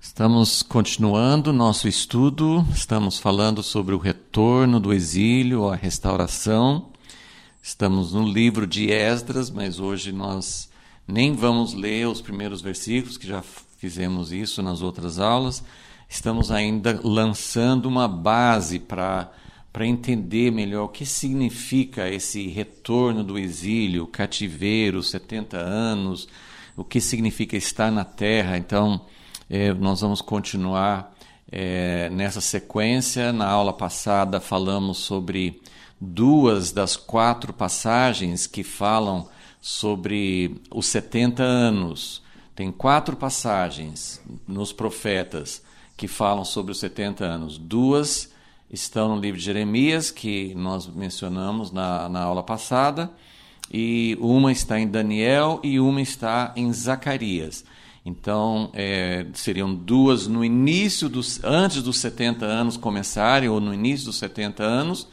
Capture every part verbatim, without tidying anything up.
Estamos continuando nosso estudo, estamos falando sobre o retorno do exílio, a restauração. Estamos no livro de Esdras, mas hoje nós nem vamos ler os primeiros versículos, que já fizemos isso nas outras aulas. Estamos ainda lançando uma base para para entender melhor o que significa esse retorno do exílio, cativeiro, setenta anos, o que significa estar na terra. Então, É, nós vamos continuar é, nessa sequência. Na aula passada falamos sobre duas das quatro passagens que falam sobre os setenta anos. Tem quatro passagens nos profetas que falam sobre os setenta anos. Duas estão no livro de Jeremias, que nós mencionamos na, na aula passada, e uma está em Daniel e uma está em Zacarias. Então, é, seriam duas no início, dos, antes dos setenta anos começarem, ou no início dos setenta anos,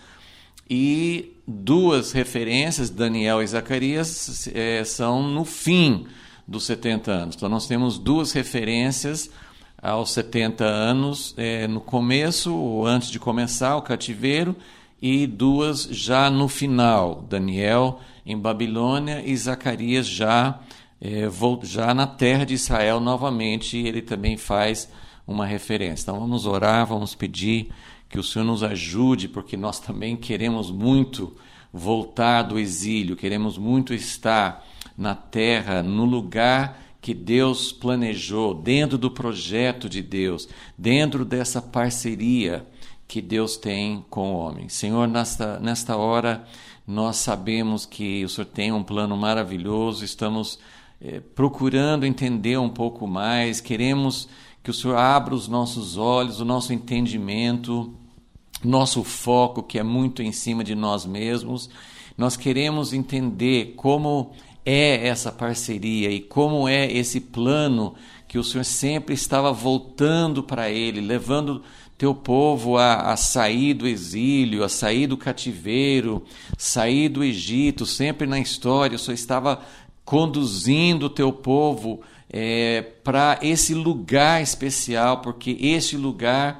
e duas referências, Daniel e Zacarias, é, são no fim dos setenta anos. Então, nós temos duas referências aos setenta anos, é, no começo, ou antes de começar o cativeiro, e duas já no final, Daniel em Babilônia e Zacarias já É, vou, já na terra de Israel novamente. Ele também faz uma referência. Então vamos orar, vamos pedir que o Senhor nos ajude, porque nós também queremos muito voltar do exílio, queremos muito estar na terra, no lugar que Deus planejou, dentro do projeto de Deus, dentro dessa parceria que Deus tem com o homem. Senhor, nesta, nesta hora nós sabemos que o Senhor tem um plano maravilhoso, estamos É, procurando entender um pouco mais, queremos que o Senhor abra os nossos olhos, o nosso entendimento, nosso foco, que é muito em cima de nós mesmos. Nós queremos entender como é essa parceria e como é esse plano que o Senhor sempre estava voltando para ele, levando teu povo a, a sair do exílio, a sair do cativeiro, sair do Egito. Sempre na história o Senhor estava conduzindo o teu povo é, para esse lugar especial, porque este lugar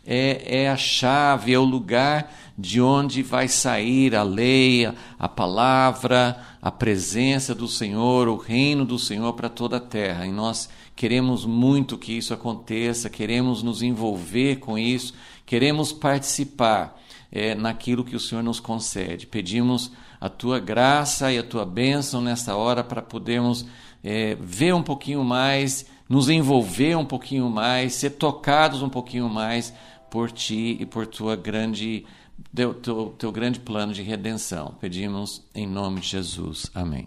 é, é a chave, é o lugar de onde vai sair a lei, a, a palavra, a presença do Senhor, o reino do Senhor para toda a terra. E nós queremos muito que isso aconteça, queremos nos envolver com isso, queremos participar é, naquilo que o Senhor nos concede. Pedimos a tua graça e a tua bênção nesta hora para podermos é, ver um pouquinho mais, nos envolver um pouquinho mais, ser tocados um pouquinho mais por ti e por tua grande, teu, teu, teu grande plano de redenção. Pedimos em nome de Jesus. Amém.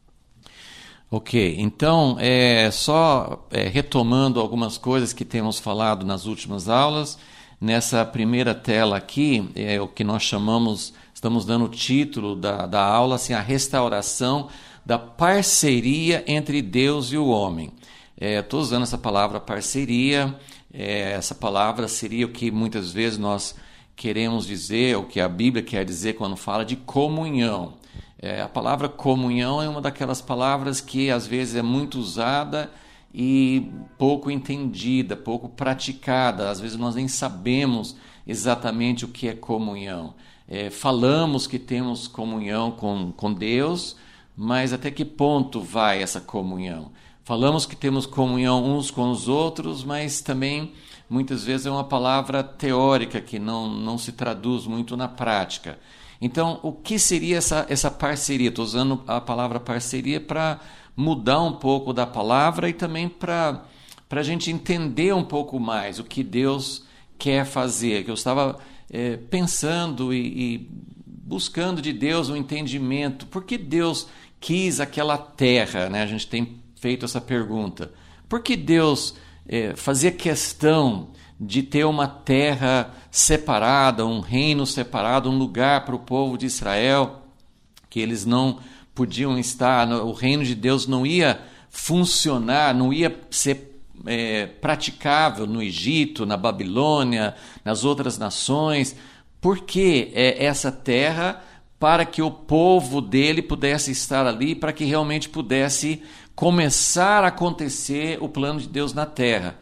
Ok, então, é, só é, retomando algumas coisas que temos falado nas últimas aulas. Nessa primeira tela aqui, é o que nós chamamos, estamos dando o título da, da aula, assim, a restauração da parceria entre Deus e o homem. Estou é, usando essa palavra parceria, é, essa palavra seria o que muitas vezes nós queremos dizer, o que a Bíblia quer dizer quando fala de comunhão. É, a palavra comunhão é uma daquelas palavras que às vezes é muito usada e pouco entendida, pouco praticada. Às vezes nós nem sabemos exatamente o que é comunhão. É, falamos que temos comunhão com, com Deus, mas até que ponto vai essa comunhão? Falamos que temos comunhão uns com os outros, mas também muitas vezes é uma palavra teórica que não, não se traduz muito na prática. Então, o que seria essa, essa parceria? Estou usando a palavra parceria para mudar um pouco da palavra e também para a gente entender um pouco mais o que Deus quer fazer. Que eu estava é, pensando e, e buscando de Deus um entendimento. Por que Deus quis aquela terra? Né? A gente tem feito essa pergunta. Por que Deus é, fazia questão de ter uma terra separada, um reino separado, um lugar para o povo de Israel, que eles não podiam estar, o reino de Deus não ia funcionar, não ia ser é, praticável no Egito, na Babilônia, nas outras nações. Por que é, essa terra? Para que o povo dele pudesse estar ali, para que realmente pudesse começar a acontecer o plano de Deus na terra.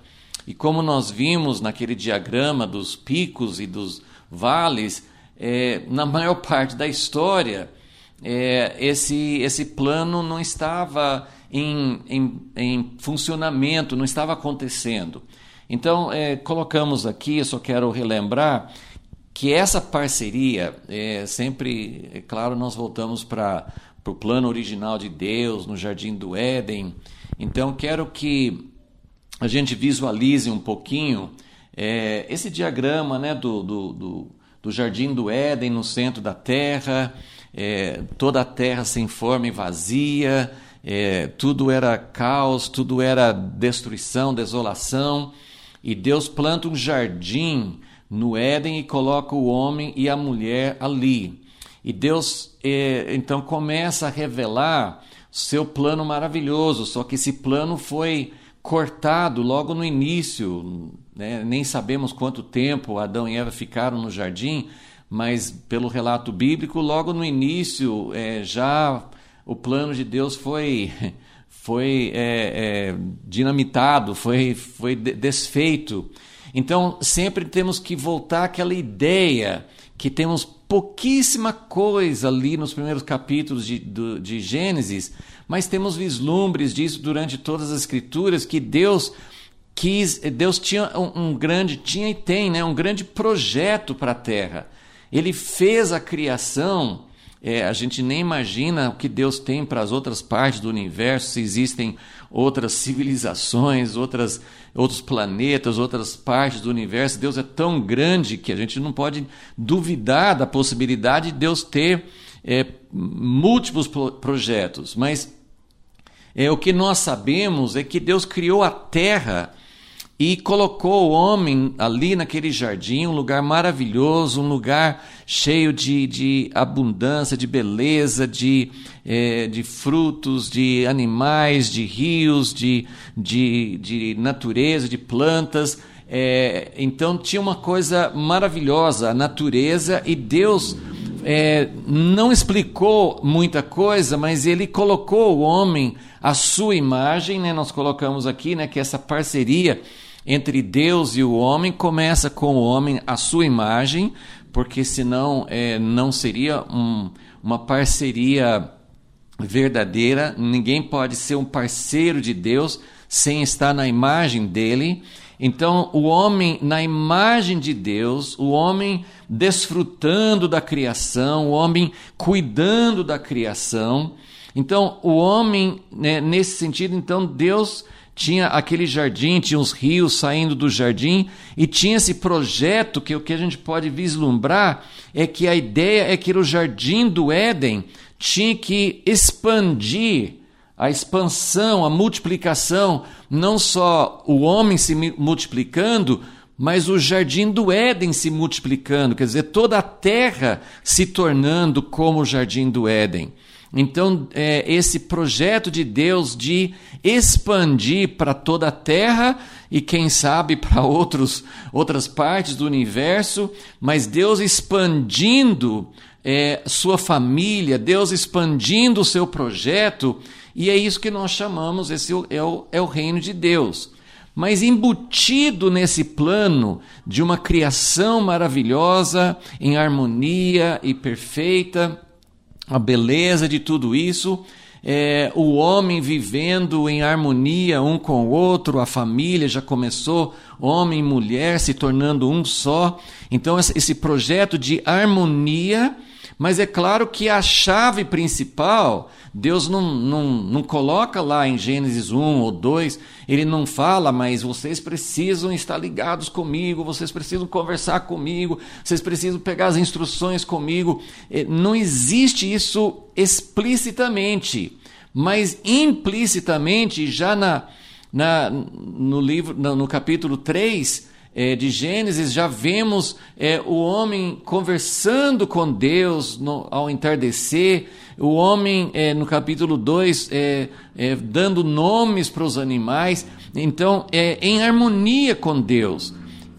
E como nós vimos naquele diagrama dos picos e dos vales, é, na maior parte da história, é, esse, esse plano não estava em, em, em funcionamento, não estava acontecendo. Então, é, colocamos aqui, eu só quero relembrar que essa parceria, é, sempre, é claro, nós voltamos para o plano original de Deus, no Jardim do Éden. Então, quero que a gente visualize um pouquinho é, esse diagrama, né, do, do, do, do Jardim do Éden no centro da terra, é, toda a terra sem forma e vazia, é, tudo era caos, tudo era destruição, desolação, e Deus planta um jardim no Éden e coloca o homem e a mulher ali. E Deus, é, então, começa a revelar seu plano maravilhoso, só que esse plano foi cortado logo no início, né? Nem sabemos quanto tempo Adão e Eva ficaram no jardim, mas pelo relato bíblico, logo no início, é, já o plano de Deus foi, foi é, é, dinamitado, foi, foi desfeito. Então, sempre temos que voltar àquela ideia que temos pouquíssima coisa ali nos primeiros capítulos de, de, de Gênesis, mas temos vislumbres disso durante todas as Escrituras, que Deus quis, Deus tinha um, um grande, tinha e tem, né, um grande projeto para a Terra. Ele fez a criação. É, a gente nem imagina o que Deus tem para as outras partes do universo, se existem outras civilizações, outras, outros planetas, outras partes do universo. Deus é tão grande que a gente não pode duvidar da possibilidade de Deus ter é, múltiplos pro- projetos. Mas é, o que nós sabemos é que Deus criou a terra e colocou o homem ali naquele jardim, um lugar maravilhoso, um lugar cheio de, de abundância, de beleza, de, é, de frutos, de animais, de rios, de, de, de natureza, de plantas. É, então tinha uma coisa maravilhosa, a natureza, e Deus é, não explicou muita coisa, mas Ele colocou o homem à sua imagem, né? Nós colocamos aqui, né, que essa parceria entre Deus e o homem começa com o homem à sua imagem, porque senão é, não seria um, uma parceria verdadeira. Ninguém pode ser um parceiro de Deus sem estar na imagem dele. Então, o homem na imagem de Deus, o homem desfrutando da criação, o homem cuidando da criação. Então, o homem, né, nesse sentido, então Deus tinha aquele jardim, tinha os rios saindo do jardim, e tinha esse projeto que o que a gente pode vislumbrar é que a ideia é que o Jardim do Éden tinha que expandir, a expansão, a multiplicação, não só o homem se multiplicando, mas o Jardim do Éden se multiplicando, quer dizer, toda a terra se tornando como o Jardim do Éden. Então, é, esse projeto de Deus de expandir para toda a terra e, quem sabe, para outros, outras partes do universo, mas Deus expandindo é, sua família, Deus expandindo o seu projeto, e é isso que nós chamamos, esse é o, é o reino de Deus. Mas embutido nesse plano de uma criação maravilhosa, em harmonia e perfeita, a beleza de tudo isso, é, o homem vivendo em harmonia um com o outro, a família já começou, homem e mulher se tornando um só. Então esse projeto de harmonia, mas é claro que a chave principal, Deus não, não, não coloca lá em Gênesis um ou dois, Ele não fala, mas vocês precisam estar ligados comigo, vocês precisam conversar comigo, vocês precisam pegar as instruções comigo. Não existe isso explicitamente, mas implicitamente, já na, na, no, livro, no, no capítulo três, É, de Gênesis, já vemos é, o homem conversando com Deus no, ao entardecer, o homem é, no capítulo dois é, é, dando nomes para os animais, então é, em harmonia com Deus.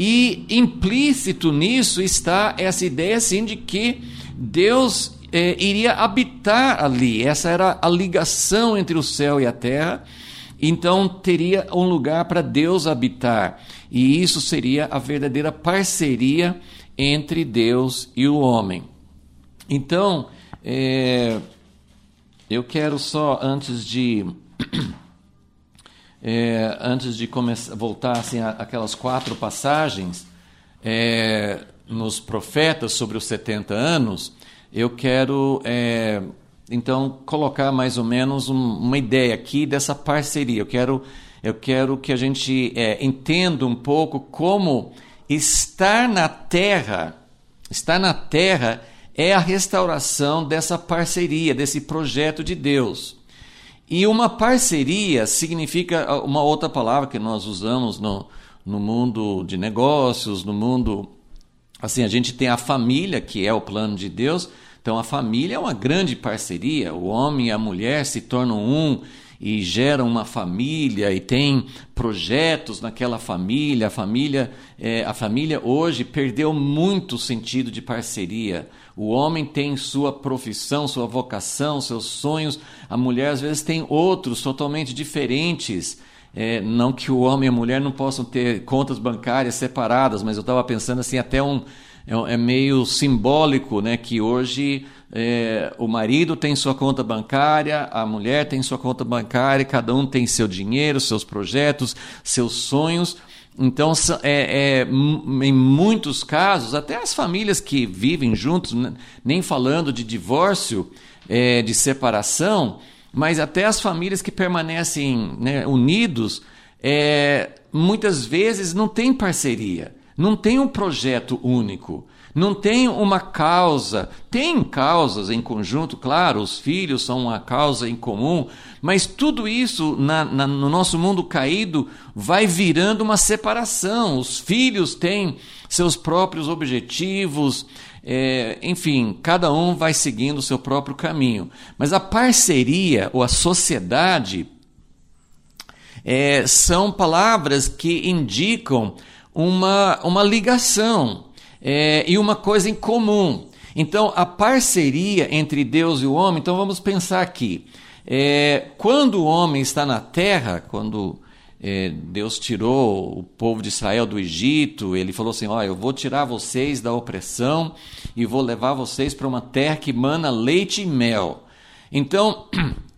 E implícito nisso está essa ideia assim, de que Deus é, iria habitar ali. Essa era a ligação entre o céu e a terra. então teria um lugar para Deus habitar. E isso seria a verdadeira parceria entre Deus e o homem. Então, é, eu quero só, antes de... É, antes de começar, voltar assim, a, aquelas quatro passagens é, nos profetas sobre os setenta anos, eu quero é, então colocar mais ou menos um, uma ideia aqui dessa parceria. Eu quero, eu quero que a gente é, entenda um pouco como estar na terra, estar na terra é a restauração dessa parceria, desse projeto de Deus. E uma parceria significa uma outra palavra que nós usamos no, no mundo de negócios, no mundo... Assim, a gente tem a família, que é o plano de Deus. Então, a família é uma grande parceria. O homem e a mulher se tornam um e geram uma família e tem projetos naquela família. A família, é, a família hoje perdeu muito o sentido de parceria. O homem tem sua profissão, sua vocação, seus sonhos. A mulher, às vezes, tem outros totalmente diferentes. É, não que o homem e a mulher não possam ter contas bancárias separadas, mas eu estava pensando assim, até um... É, é meio simbólico, né, que hoje é, o marido tem sua conta bancária, a mulher tem sua conta bancária, cada um tem seu dinheiro, seus projetos, seus sonhos. Então, é, é, em muitos casos, até as famílias que vivem juntos, nem falando de divórcio, é, de separação, mas até as famílias que permanecem, né, unidos, é, muitas vezes não tem parceria, não tem um projeto único, não tem uma causa. Tem causas em conjunto, claro, os filhos são uma causa em comum, mas tudo isso na, na, no nosso mundo caído vai virando uma separação. Os filhos têm seus próprios objetivos, é, enfim, cada um vai seguindo o seu próprio caminho. Mas a parceria ou a sociedade é, são palavras que indicam uma, uma ligação é, e uma coisa em comum. Então, a parceria entre Deus e o homem, então vamos pensar aqui. É, quando o homem está na terra, quando é, Deus tirou o povo de Israel do Egito, ele falou assim, ó, eu vou tirar vocês da opressão e vou levar vocês para uma terra que mana leite e mel. Então,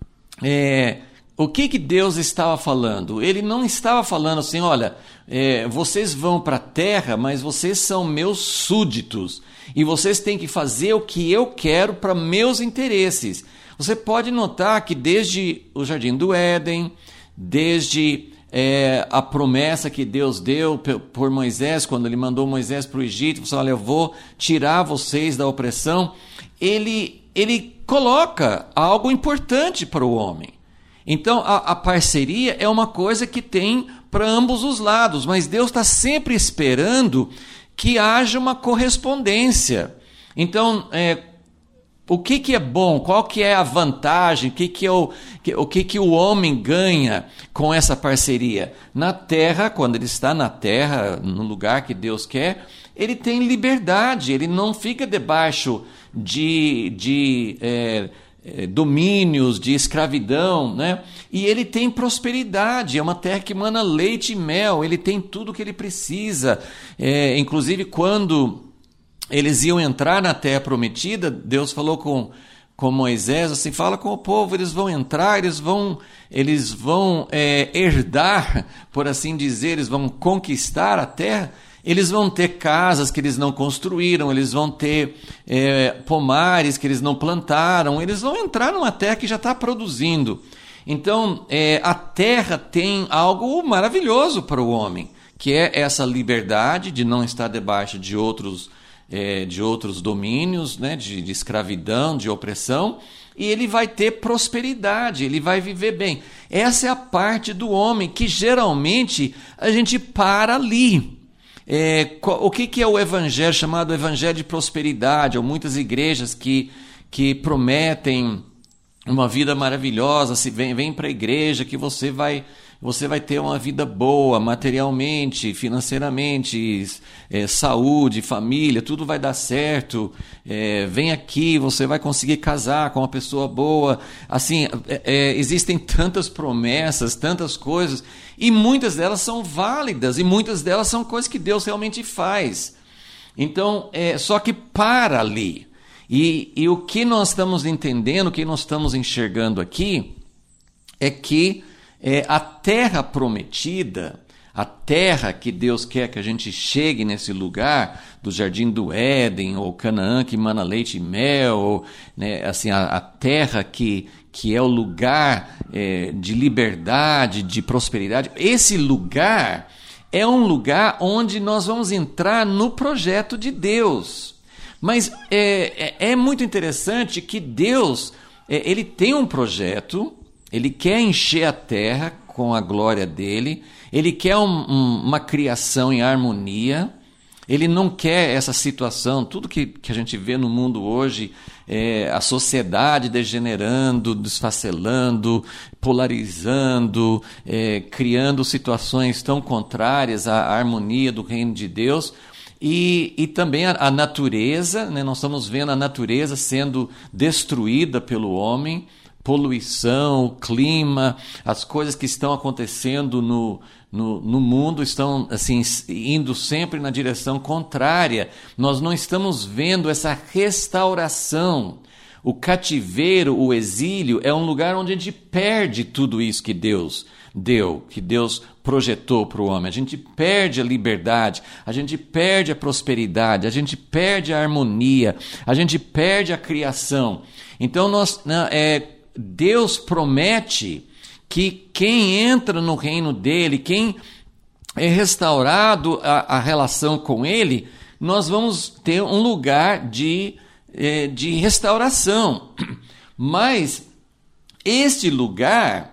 é, o que, que Deus estava falando? Ele não estava falando assim, olha, é, vocês vão para a terra, mas vocês são meus súditos e vocês têm que fazer o que eu quero para meus interesses. Você pode notar que desde o Jardim do Éden, desde é, a promessa que Deus deu por Moisés, quando ele mandou Moisés para o Egito, falou, olha, eu vou tirar vocês da opressão, ele, ele coloca algo importante para o homem. Então, a, a parceria é uma coisa que tem para ambos os lados, mas Deus está sempre esperando que haja uma correspondência. Então, é, o que, que é bom? Qual que é a vantagem? O que, que, é o, que, o, que, que o homem ganha com essa parceria? Na terra, quando ele está na terra, no lugar que Deus quer, ele tem liberdade, ele não fica debaixo de... de é, domínios, de escravidão, né? E ele tem prosperidade, é uma terra que mana leite e mel, ele tem tudo o que ele precisa. É, inclusive, quando eles iam entrar na terra prometida, Deus falou com, com Moisés, assim, fala com o povo, eles vão entrar, eles vão, eles vão é, herdar, por assim dizer, eles vão conquistar a terra. Eles vão ter casas que eles não construíram, eles vão ter é, pomares que eles não plantaram, eles vão entrar numa terra que já está produzindo. Então, é, a terra tem algo maravilhoso para o homem, que é essa liberdade de não estar debaixo de outros, é, de outros domínios, né, de, de escravidão, de opressão, e ele vai ter prosperidade, ele vai viver bem. Essa é a parte do homem que geralmente a gente para ali. É, o que, que é o evangelho, chamado evangelho de prosperidade, ou muitas igrejas que, que prometem uma vida maravilhosa, se vem, vem para a igreja que você vai você vai ter uma vida boa, materialmente, financeiramente, é, saúde, família, tudo vai dar certo. É, vem aqui, você vai conseguir casar com uma pessoa boa. Assim, é, é, existem tantas promessas, tantas coisas, e muitas delas são válidas, e muitas delas são coisas que Deus realmente faz. Então, é, só que para ali. E, e o que nós estamos entendendo, o que nós estamos enxergando aqui, é que é, a terra prometida, a terra que Deus quer que a gente chegue nesse lugar, do Jardim do Éden, ou Canaã que mana leite e mel, ou, né, assim, a, a terra que, que é o lugar é, de liberdade, de prosperidade, esse lugar é um lugar onde nós vamos entrar no projeto de Deus. Mas é, é, é muito interessante que Deus, é, ele tem um projeto, ele quer encher a terra com a glória dele, ele quer um, um, uma criação em harmonia, ele não quer essa situação, tudo que, que a gente vê no mundo hoje, é, a sociedade degenerando, desfacelando, polarizando, é, criando situações tão contrárias à harmonia do reino de Deus. E, e também a, a natureza, né? Nós estamos vendo a natureza sendo destruída pelo homem, poluição, o clima, as coisas que estão acontecendo no, no, no mundo estão assim, indo sempre na direção contrária. Nós não estamos vendo essa restauração. O cativeiro, o exílio, é um lugar onde a gente perde tudo isso que Deus deu, que Deus projetou para o homem. A gente perde a liberdade, a gente perde a prosperidade, a gente perde a harmonia, a gente perde a criação. Então, nós, é, Deus promete que quem entra no reino dele, quem é restaurado a, a relação com ele, nós vamos ter um lugar de, é, de restauração. Mas este lugar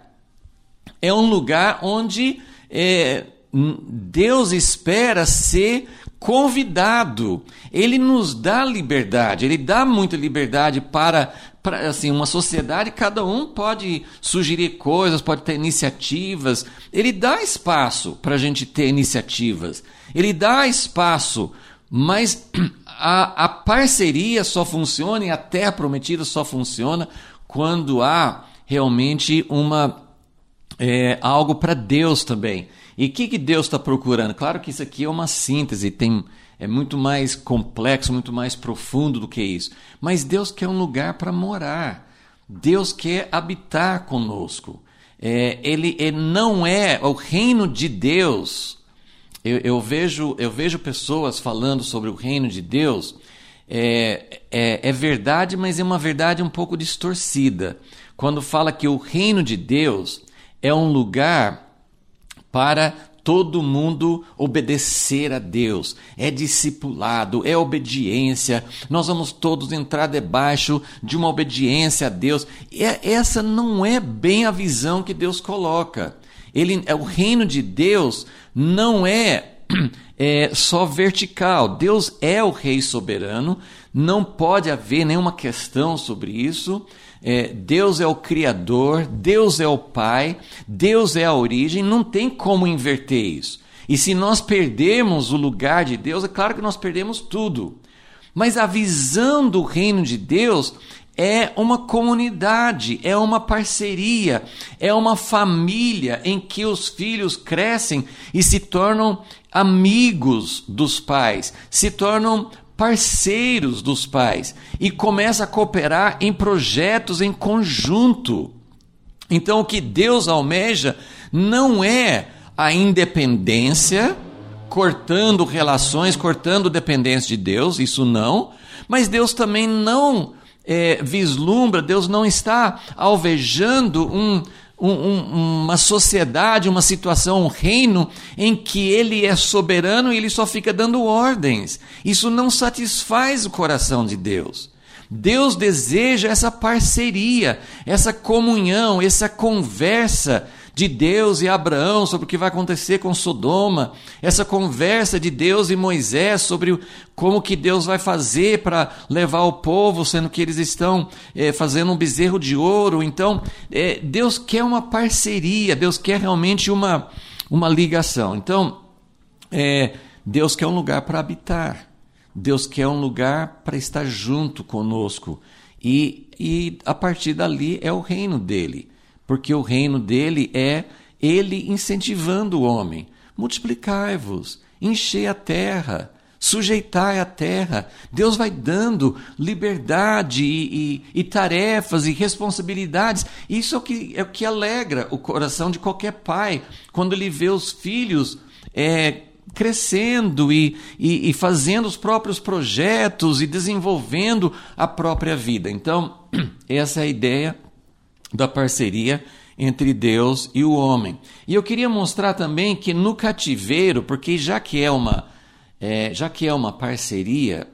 é um lugar onde é, Deus espera ser convidado. Ele nos dá liberdade, ele dá muita liberdade para, para assim, uma sociedade, cada um pode sugerir coisas, pode ter iniciativas, ele dá espaço para a gente ter iniciativas, ele dá espaço, mas a, a parceria só funciona e a terra prometida só funciona quando há realmente uma É, algo para Deus também. E o que, que Deus está procurando? Claro que isso aqui é uma síntese, tem, é muito mais complexo, muito mais profundo do que isso. Mas Deus quer um lugar para morar. Deus quer habitar conosco. É, ele, ele não é o reino de Deus. Eu, eu, vejo, eu vejo pessoas falando sobre o reino de Deus. É, é, é verdade, mas é uma verdade um pouco distorcida. Quando fala que o reino de Deus é um lugar para todo mundo obedecer a Deus. É discipulado, é obediência. Nós vamos todos entrar debaixo de uma obediência a Deus. E essa não é bem a visão que Deus coloca. Ele, o reino de Deus não é, é só vertical. Deus é o Rei soberano. Não pode haver nenhuma questão sobre isso. É, Deus é o Criador, Deus é o Pai, Deus é a origem, não tem como inverter isso. E se nós perdermos o lugar de Deus, é claro que nós perdemos tudo. Mas a visão do reino de Deus é uma comunidade, é uma parceria, é uma família em que os filhos crescem e se tornam amigos dos pais, se tornam parceiros dos pais e começa a cooperar em projetos em conjunto. Então, o que Deus almeja não é a independência, cortando relações, cortando dependência de Deus, isso não, mas Deus também não é, vislumbra, Deus não está alvejando um Um, um, uma sociedade, uma situação, um reino em que ele é soberano e ele só fica dando ordens. Isso não satisfaz o coração de Deus. Deus deseja essa parceria, essa comunhão, essa conversa de Deus e Abraão sobre o que vai acontecer com Sodoma, essa conversa de Deus e Moisés sobre como que Deus vai fazer para levar o povo, sendo que eles estão é, fazendo um bezerro de ouro. Então, é, Deus quer uma parceria, Deus quer realmente uma, uma ligação. Então, é, Deus quer um lugar para habitar, Deus quer um lugar para estar junto conosco. E, e a partir dali é o reino dele, porque o reino dele é ele incentivando o homem. Multiplicai-vos, enchei a terra, sujeitai a terra. Deus vai dando liberdade e, e, e tarefas e responsabilidades. Isso é o, que, é o que alegra o coração de qualquer pai, quando ele vê os filhos é, crescendo e, e, e fazendo os próprios projetos e desenvolvendo a própria vida. Então, essa é a ideia da parceria entre Deus e o homem. E eu queria mostrar também que no cativeiro, porque já que é uma, é, já que é uma parceria,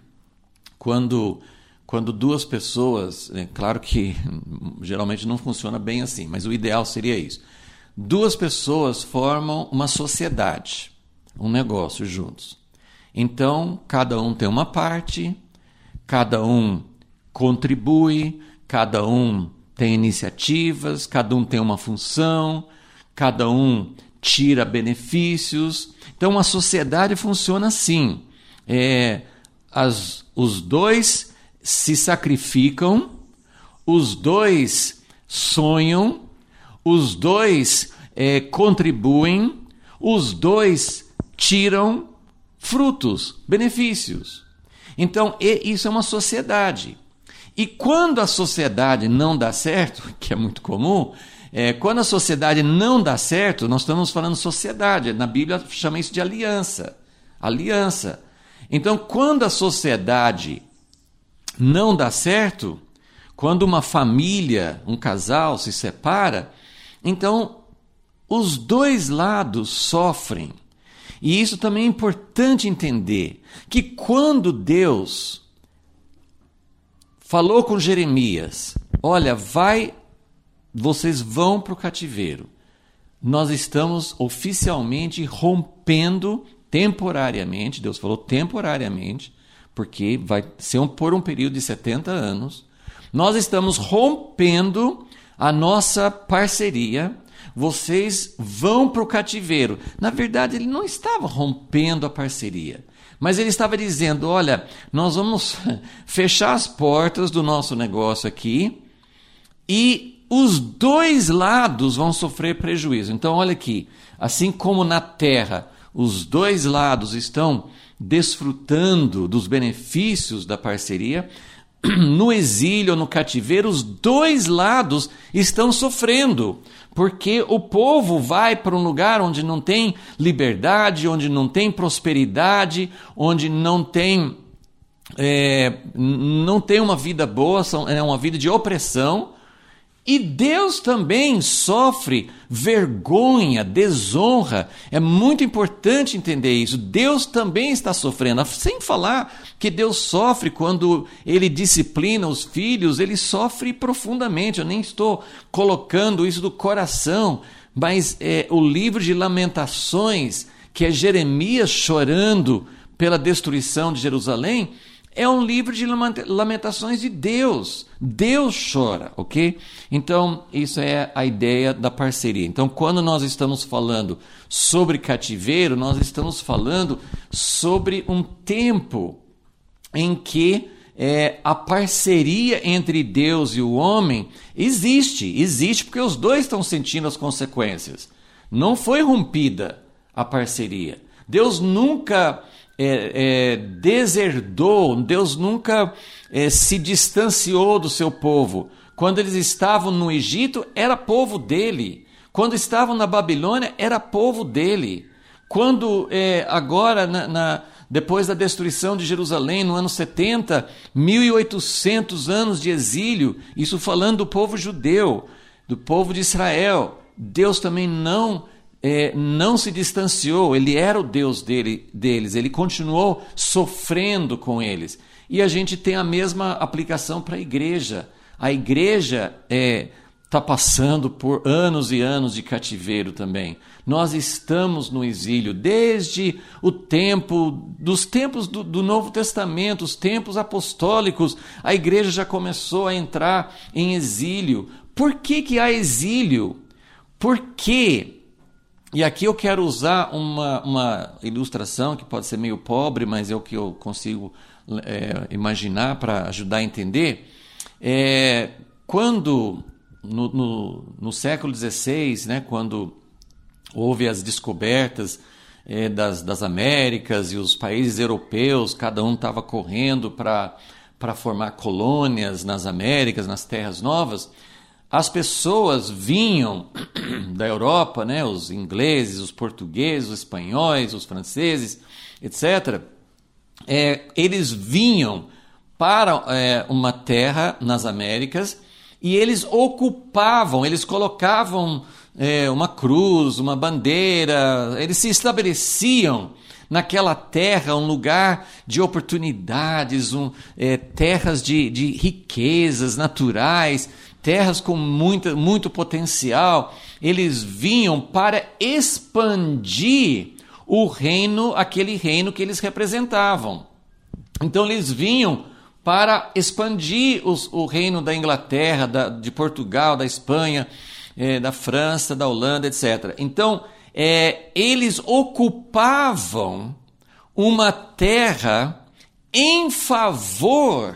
quando, quando duas pessoas, é claro que geralmente não funciona bem assim, mas o ideal seria isso. Duas pessoas formam uma sociedade, um negócio juntos. Então, cada um tem uma parte, cada um contribui, cada um tem iniciativas, cada um tem uma função, cada um tira benefícios. Então, a sociedade funciona assim. É, as, os dois se sacrificam, os dois sonham, os dois é, contribuem, os dois tiram frutos, benefícios. Então, isso é uma sociedade. E quando a sociedade não dá certo, que é muito comum, é, quando a sociedade não dá certo, nós estamos falando sociedade, na Bíblia chama isso de aliança. Aliança. Então, quando a sociedade não dá certo, quando uma família, um casal se separa, então os dois lados sofrem. E isso também é importante entender, que quando Deus falou com Jeremias, olha, vai, vocês vão para o cativeiro, nós estamos oficialmente rompendo temporariamente, Deus falou temporariamente, porque vai ser um, por um período de setenta anos, nós estamos rompendo a nossa parceria, vocês vão para o cativeiro. Na verdade, ele não estava rompendo a parceria, mas ele estava dizendo, olha, nós vamos fechar as portas do nosso negócio aqui e os dois lados vão sofrer prejuízo. Então, olha aqui, assim como na terra os dois lados estão desfrutando dos benefícios da parceria, no exílio ou no cativeiro, os dois lados estão sofrendo, porque o povo vai para um lugar onde não tem liberdade, onde não tem prosperidade, onde não tem, é, não tem uma vida boa, é uma vida de opressão. E Deus também sofre vergonha, desonra. É muito importante entender isso. Deus também está sofrendo. Sem falar que Deus sofre quando Ele disciplina os filhos, Ele sofre profundamente. Eu nem estou colocando isso do coração, mas é, o livro de Lamentações, que é Jeremias chorando pela destruição de Jerusalém, é um livro de lamentações de Deus. Deus chora, ok? Então, isso é a ideia da parceria. Então, quando nós estamos falando sobre cativeiro, nós estamos falando sobre um tempo em que é, a parceria entre Deus e o homem existe. Existe porque os dois estão sentindo as consequências. Não foi rompida a parceria. Deus nunca... É, é, deserdou, Deus nunca é, se distanciou do seu povo. Quando eles estavam no Egito, era povo dele. Quando estavam na Babilônia, era povo dele. Quando é, agora, na, na, depois da destruição de Jerusalém, no ano setenta, mil e oitocentos anos de exílio, isso falando do povo judeu, do povo de Israel, Deus também não... É, não se distanciou, ele era o Deus dele, deles, ele continuou sofrendo com eles. E a gente tem a mesma aplicação para a igreja. A igreja, é, está passando por anos e anos de cativeiro também. Nós estamos no exílio desde o tempo, dos tempos do, do Novo Testamento, os tempos apostólicos. A igreja já começou a entrar em exílio. Por que que há exílio? Por quê? E aqui eu quero usar uma, uma ilustração que pode ser meio pobre, mas é o que eu consigo é, imaginar para ajudar a entender. É, quando... No, no, no século dezesseis, né, quando houve as descobertas é, das, das Américas e os países europeus, cada um estava correndo para para formar colônias nas Américas, nas terras novas, as pessoas vinham da Europa, né, os ingleses, os portugueses, os espanhóis, os franceses, etcétera, é, eles vinham para é, uma terra nas Américas. E eles ocupavam, eles colocavam é, uma cruz, uma bandeira, eles se estabeleciam naquela terra, um lugar de oportunidades, um, é, terras de, de riquezas naturais, terras com muita, muito potencial. Eles vinham para expandir o reino, aquele reino que eles representavam. Então eles vinham para expandir os, o reino da Inglaterra, da, de Portugal, da Espanha, é, da França, da Holanda, etcétera. Então, é, eles ocupavam uma terra em favor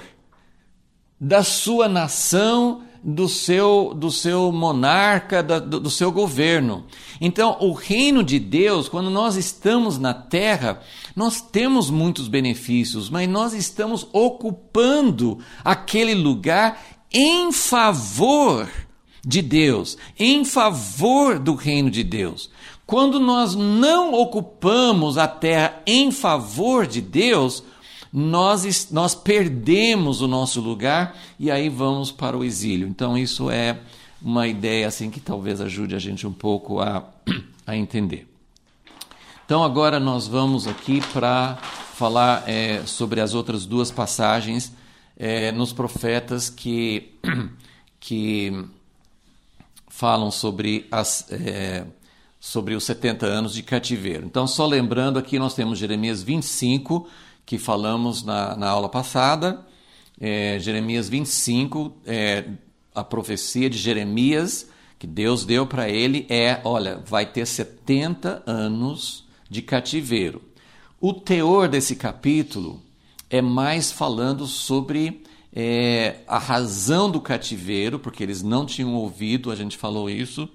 da sua nação, do seu, do seu monarca, da, do, do seu governo. Então, o reino de Deus, quando nós estamos na terra, nós temos muitos benefícios, mas nós estamos ocupando aquele lugar em favor de Deus, em favor do reino de Deus. Quando nós não ocupamos a terra em favor de Deus, nós, nós perdemos o nosso lugar e aí vamos para o exílio. Então isso é uma ideia assim que talvez ajude a gente um pouco a, a entender. Então agora nós vamos aqui para falar é, sobre as outras duas passagens é, nos profetas que, que falam sobre, as, é, sobre os setenta anos de cativeiro. Então só lembrando aqui nós temos Jeremias vinte e cinco, que falamos na, na aula passada. É, Jeremias vinte e cinco, é, a profecia de Jeremias que Deus deu para ele é, olha, vai ter setenta anos de cativeiro. O teor desse capítulo é mais falando sobre é, a razão do cativeiro, porque eles não tinham ouvido, a gente falou isso,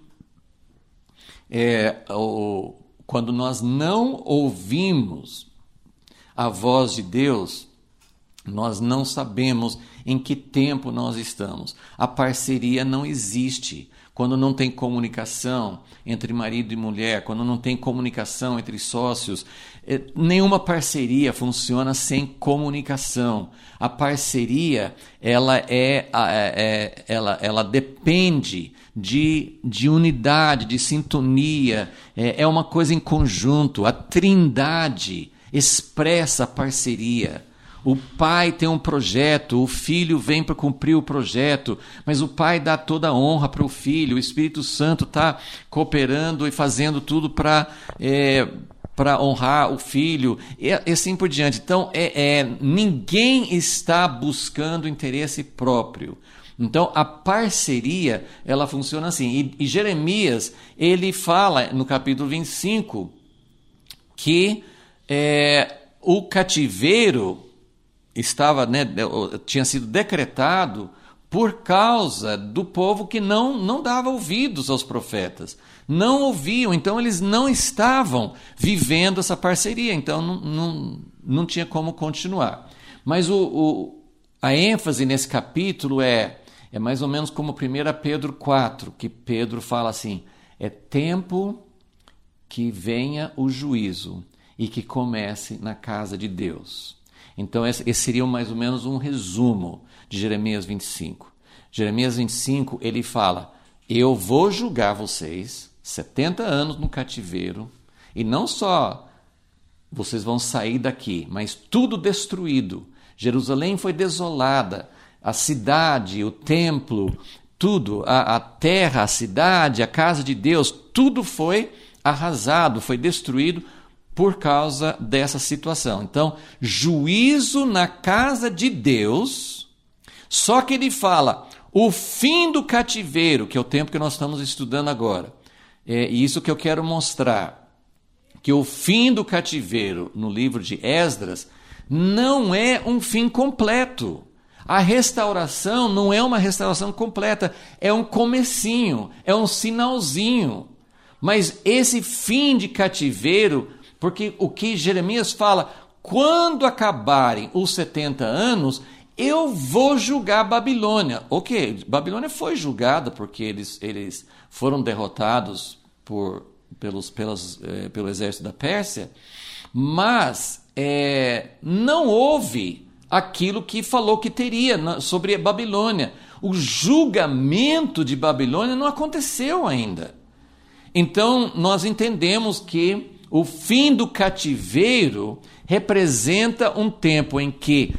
é, o, quando nós não ouvimos a voz de Deus, nós não sabemos em que tempo nós estamos. A parceria não existe quando não tem comunicação entre marido e mulher, quando não tem comunicação entre sócios. Nenhuma parceria funciona sem comunicação. A parceria ela, é, é, ela, ela depende de, de unidade, de sintonia, é, é uma coisa em conjunto. A trindade expressa a parceria. O pai tem um projeto, o filho vem para cumprir o projeto, mas o pai dá toda a honra para o filho, o Espírito Santo está cooperando e fazendo tudo para é, para honrar o filho, e assim por diante. Então, é, é, ninguém está buscando interesse próprio. Então, a parceria, ela funciona assim. E, e Jeremias, ele fala no capítulo vinte e cinco que É, o cativeiro estava, né, tinha sido decretado por causa do povo que não, não dava ouvidos aos profetas, não ouviam, então eles não estavam vivendo essa parceria, então não, não, não tinha como continuar. Mas o, o, a ênfase nesse capítulo é, é mais ou menos como primeira Pedro quatro, que Pedro fala assim, é tempo que venha o juízo e que comece na casa de Deus. Então esse seria mais ou menos um resumo de Jeremias vinte e cinco. Jeremias vinte e cinco, ele fala, eu vou julgar vocês, setenta anos no cativeiro, e não só vocês vão sair daqui, mas tudo destruído. Jerusalém foi desolada, a cidade, o templo, tudo, a, a terra, a cidade, a casa de Deus, tudo foi arrasado, foi destruído por causa dessa situação. Então, juízo na casa de Deus, só que ele fala, o fim do cativeiro, que é o tempo que nós estamos estudando agora, é isso que eu quero mostrar, que o fim do cativeiro no livro de Esdras não é um fim completo. A restauração não é uma restauração completa, é um comecinho, é um sinalzinho. Mas esse fim de cativeiro, porque o que Jeremias fala, quando acabarem os setenta anos, eu vou julgar a Babilônia. Ok, Babilônia foi julgada porque eles, eles foram derrotados por, pelos, pelas, eh, pelo exército da Pérsia, mas eh, não houve aquilo que falou que teria sobre a Babilônia. O julgamento de Babilônia não aconteceu ainda. Então, nós entendemos que o fim do cativeiro representa um tempo em que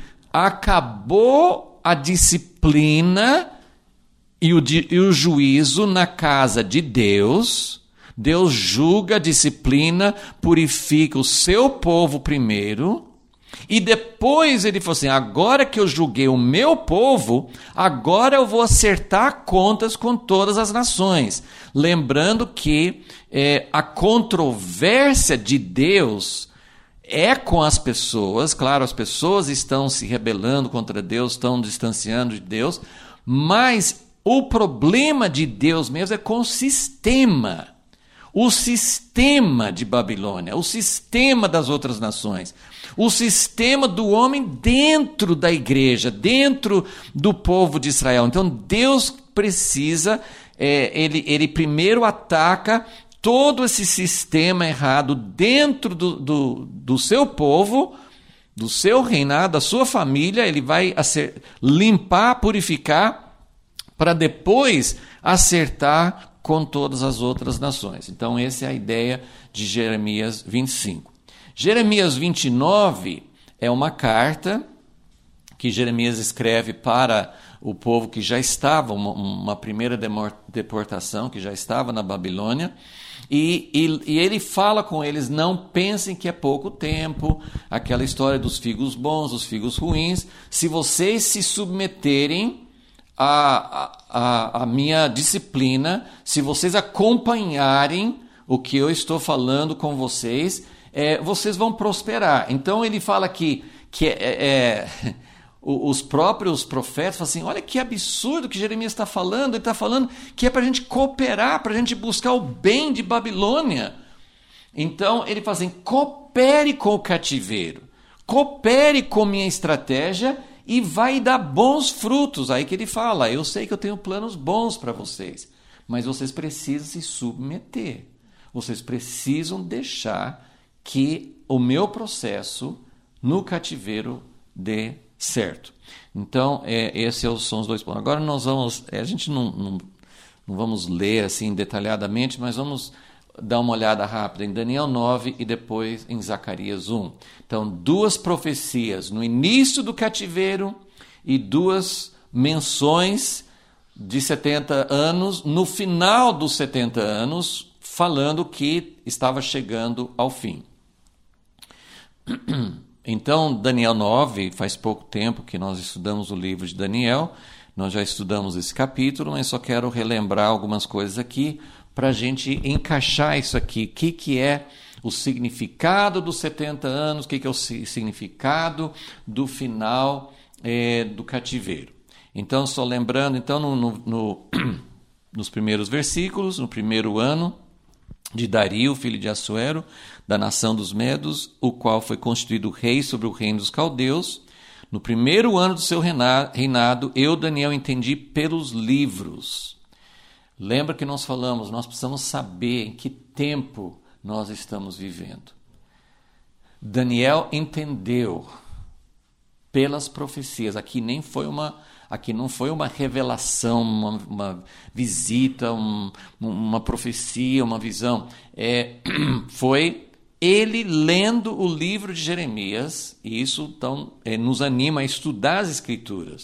acabou a disciplina e o, e o juízo na casa de Deus. Deus julga a disciplina, purifica o seu povo primeiro, e depois ele falou assim, agora que eu julguei o meu povo, agora eu vou acertar contas com todas as nações. Lembrando que é, a controvérsia de Deus é com as pessoas, claro, as pessoas estão se rebelando contra Deus, estão distanciando de Deus, mas o problema de Deus mesmo é com o sistema. O sistema de Babilônia, o sistema das outras nações, o sistema do homem dentro da igreja, dentro do povo de Israel. Então Deus precisa, é, ele, ele primeiro ataca todo esse sistema errado dentro do, do, do seu povo, do seu reinado, da sua família, ele vai acer- limpar, purificar, para depois acertar com todas as outras nações. Então, essa é a ideia de Jeremias vinte e cinco. Jeremias vinte e nove é uma carta que Jeremias escreve para o povo que já estava, uma, uma primeira deportação, que já estava na Babilônia, e, e, e ele fala com eles, não pensem que é pouco tempo, aquela história dos figos bons, dos figos ruins, se vocês se submeterem A, a, a minha disciplina, se vocês acompanharem o que eu estou falando com vocês, é, vocês vão prosperar. Então ele fala que, que é, é, os próprios profetas falam assim, olha que absurdo que Jeremias está falando, ele está falando que é para a gente cooperar, para a gente buscar o bem de Babilônia. Então ele fala assim, coopere com o cativeiro, coopere com minha estratégia, e vai dar bons frutos. Aí que ele fala, eu sei que eu tenho planos bons para vocês, mas vocês precisam se submeter. Vocês precisam deixar que o meu processo no cativeiro dê certo. Então, é, esses são os dois pontos. Agora nós vamos, a gente não, não, não vamos ler assim detalhadamente, mas vamos dar uma olhada rápida em Daniel nove e depois em Zacarias um. Então, duas profecias no início do cativeiro e duas menções de setenta anos no final dos setenta anos, falando que estava chegando ao fim. Então, Daniel nove, faz pouco tempo que nós estudamos o livro de Daniel, nós já estudamos esse capítulo, mas só quero relembrar algumas coisas aqui, para a gente encaixar isso aqui. O que, que é o significado dos setenta anos, o que, que é o significado do final é, do cativeiro. Então, só lembrando, então, no, no, no, nos primeiros versículos, no primeiro ano de Dario, filho de Assuero, da nação dos Medos, o qual foi constituído rei sobre o reino dos caldeus, no primeiro ano do seu reinado, eu, Daniel, entendi pelos livros. Lembra que nós falamos, nós precisamos saber em que tempo nós estamos vivendo. Daniel entendeu pelas profecias. Aqui nem foi uma, aqui não foi uma revelação, uma, uma visita, um, uma profecia, uma visão. É, foi ele lendo o livro de Jeremias, e isso então é, nos anima a estudar as Escrituras,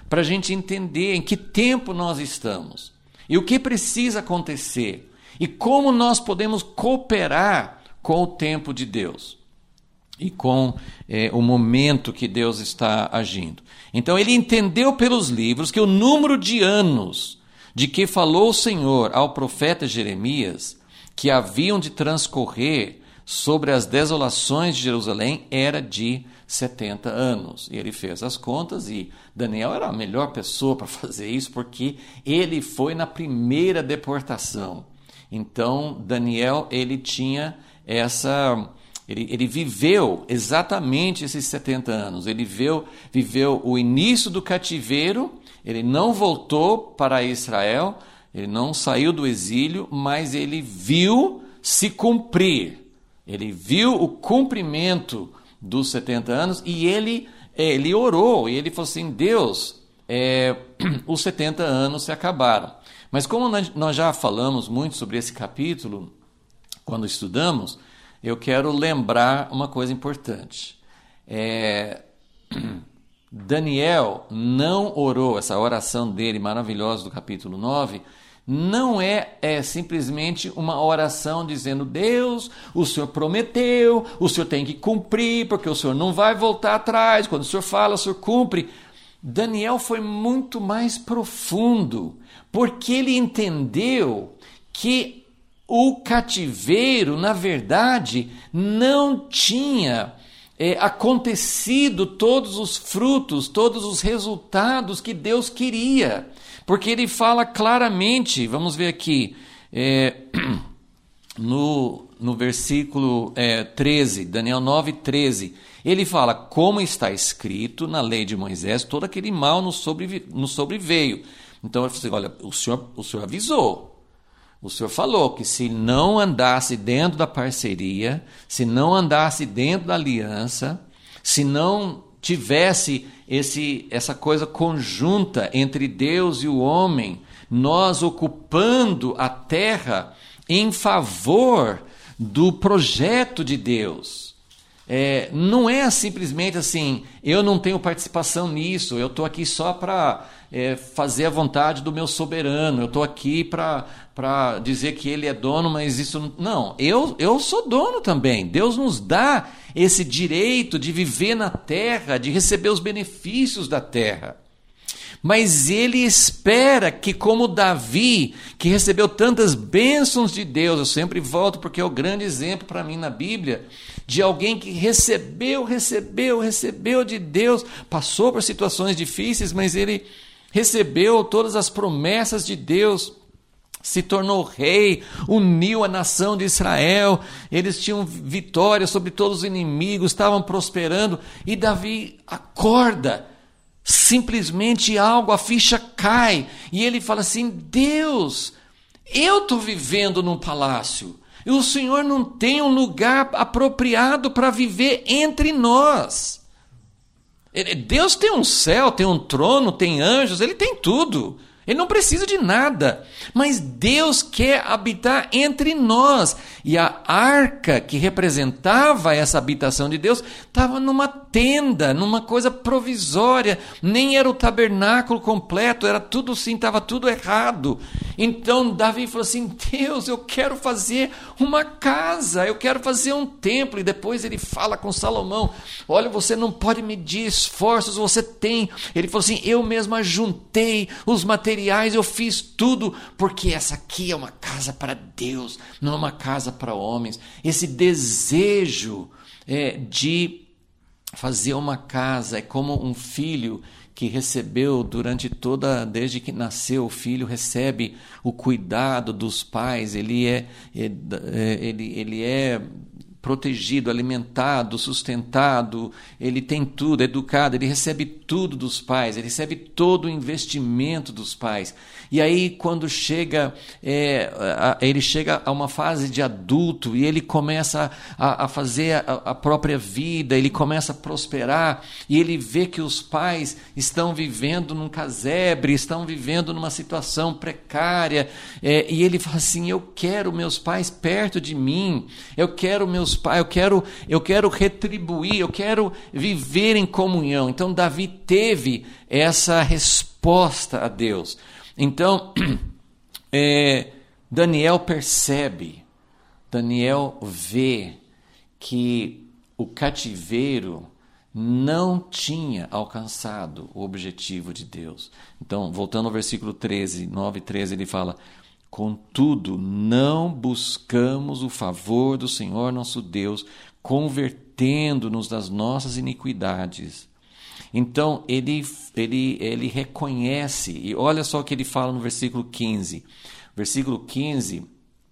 para a gente entender em que tempo nós estamos e o que precisa acontecer e como nós podemos cooperar com o tempo de Deus e com é, o momento que Deus está agindo. Então ele entendeu pelos livros que o número de anos de que falou o Senhor ao profeta Jeremias, que haviam de transcorrer sobre as desolações de Jerusalém, era de setenta anos. E ele fez as contas e Daniel era a melhor pessoa para fazer isso, porque ele foi na primeira deportação. Então Daniel ele tinha essa... Ele, ele viveu exatamente esses setenta anos. Ele viveu, viveu o início do cativeiro, ele não voltou para Israel, ele não saiu do exílio, mas ele viu se cumprir. Ele viu o cumprimento dos setenta anos e ele, ele orou. E ele falou assim, Deus, é, os setenta anos se acabaram. Mas como nós já falamos muito sobre esse capítulo, quando estudamos, eu quero lembrar uma coisa importante. É, Daniel não orou, essa oração dele maravilhosa do capítulo nove, não é, é simplesmente uma oração dizendo, Deus, o Senhor prometeu, o Senhor tem que cumprir, porque o Senhor não vai voltar atrás, quando o Senhor fala, o Senhor cumpre. Daniel foi muito mais profundo, porque ele entendeu que o cativeiro, na verdade, não tinha é, acontecido todos os frutos, todos os resultados que Deus queria. Porque ele fala claramente, vamos ver aqui, é, no, no versículo é, treze, Daniel nove, treze, ele fala, como está escrito na lei de Moisés, todo aquele mal nos, sobre, nos sobreveio. Então ele falou assim, olha, o senhor, o senhor avisou. O Senhor falou que se não andasse dentro da parceria, se não andasse dentro da aliança, se não tivesse esse, essa coisa conjunta entre Deus e o homem, nós ocupando a terra em favor do projeto de Deus. É, não é simplesmente assim, eu não tenho participação nisso, eu estou aqui só para é, fazer a vontade do meu soberano, eu estou aqui para para dizer que ele é dono, mas isso não, eu, eu sou dono também. Deus nos dá esse direito de viver na terra, de receber os benefícios da terra. Mas ele espera que, como Davi, que recebeu tantas bênçãos de Deus, eu sempre volto porque é o grande exemplo para mim na Bíblia, de alguém que recebeu, recebeu, recebeu de Deus, passou por situações difíceis, mas ele recebeu todas as promessas de Deus, se tornou rei, uniu a nação de Israel, eles tinham vitória sobre todos os inimigos, estavam prosperando, e Davi acorda, simplesmente algo, a ficha cai, e ele fala assim, Deus, eu estou vivendo num palácio, e o Senhor não tem um lugar apropriado para viver entre nós. Deus tem um céu, tem um trono, tem anjos, ele tem tudo. Ele não precisa de nada, mas Deus quer habitar entre nós. E a arca que representava essa habitação de Deus estava numa tenda, numa coisa provisória, nem era o tabernáculo completo, era tudo assim, estava tudo errado. Então Davi falou assim, Deus, eu quero fazer uma casa, eu quero fazer um templo. E depois ele fala com Salomão, olha, você não pode medir esforços, você tem. Ele falou assim, eu mesmo ajuntei os materiais, eu fiz tudo, porque essa aqui é uma casa para Deus, não é uma casa para homens. Esse desejo é, de fazer uma casa é como um filho que recebeu durante toda, desde que nasceu, o filho recebe o cuidado dos pais, ele é, é, ele, ele é protegido, alimentado, sustentado, ele tem tudo, educado, ele recebe tudo dos pais, ele recebe todo o investimento dos pais. E aí quando chega, é, a, ele chega a uma fase de adulto e ele começa a, a fazer a, a própria vida, ele começa a prosperar e ele vê que os pais estão vivendo num casebre, estão vivendo numa situação precária, é, e ele fala assim, eu quero meus pais perto de mim, eu quero meus meus pais, eu quero, eu quero retribuir, eu quero viver em comunhão. Então Davi teve essa resposta a Deus. Então, é, Daniel percebe, Daniel vê que o cativeiro não tinha alcançado o objetivo de Deus. Então, voltando ao versículo treze, nove e treze, ele fala: contudo, não buscamos o favor do Senhor nosso Deus, convertendo-nos das nossas iniquidades. Então, ele, ele, ele reconhece, e olha só o que ele fala no versículo quinze. Versículo quinze,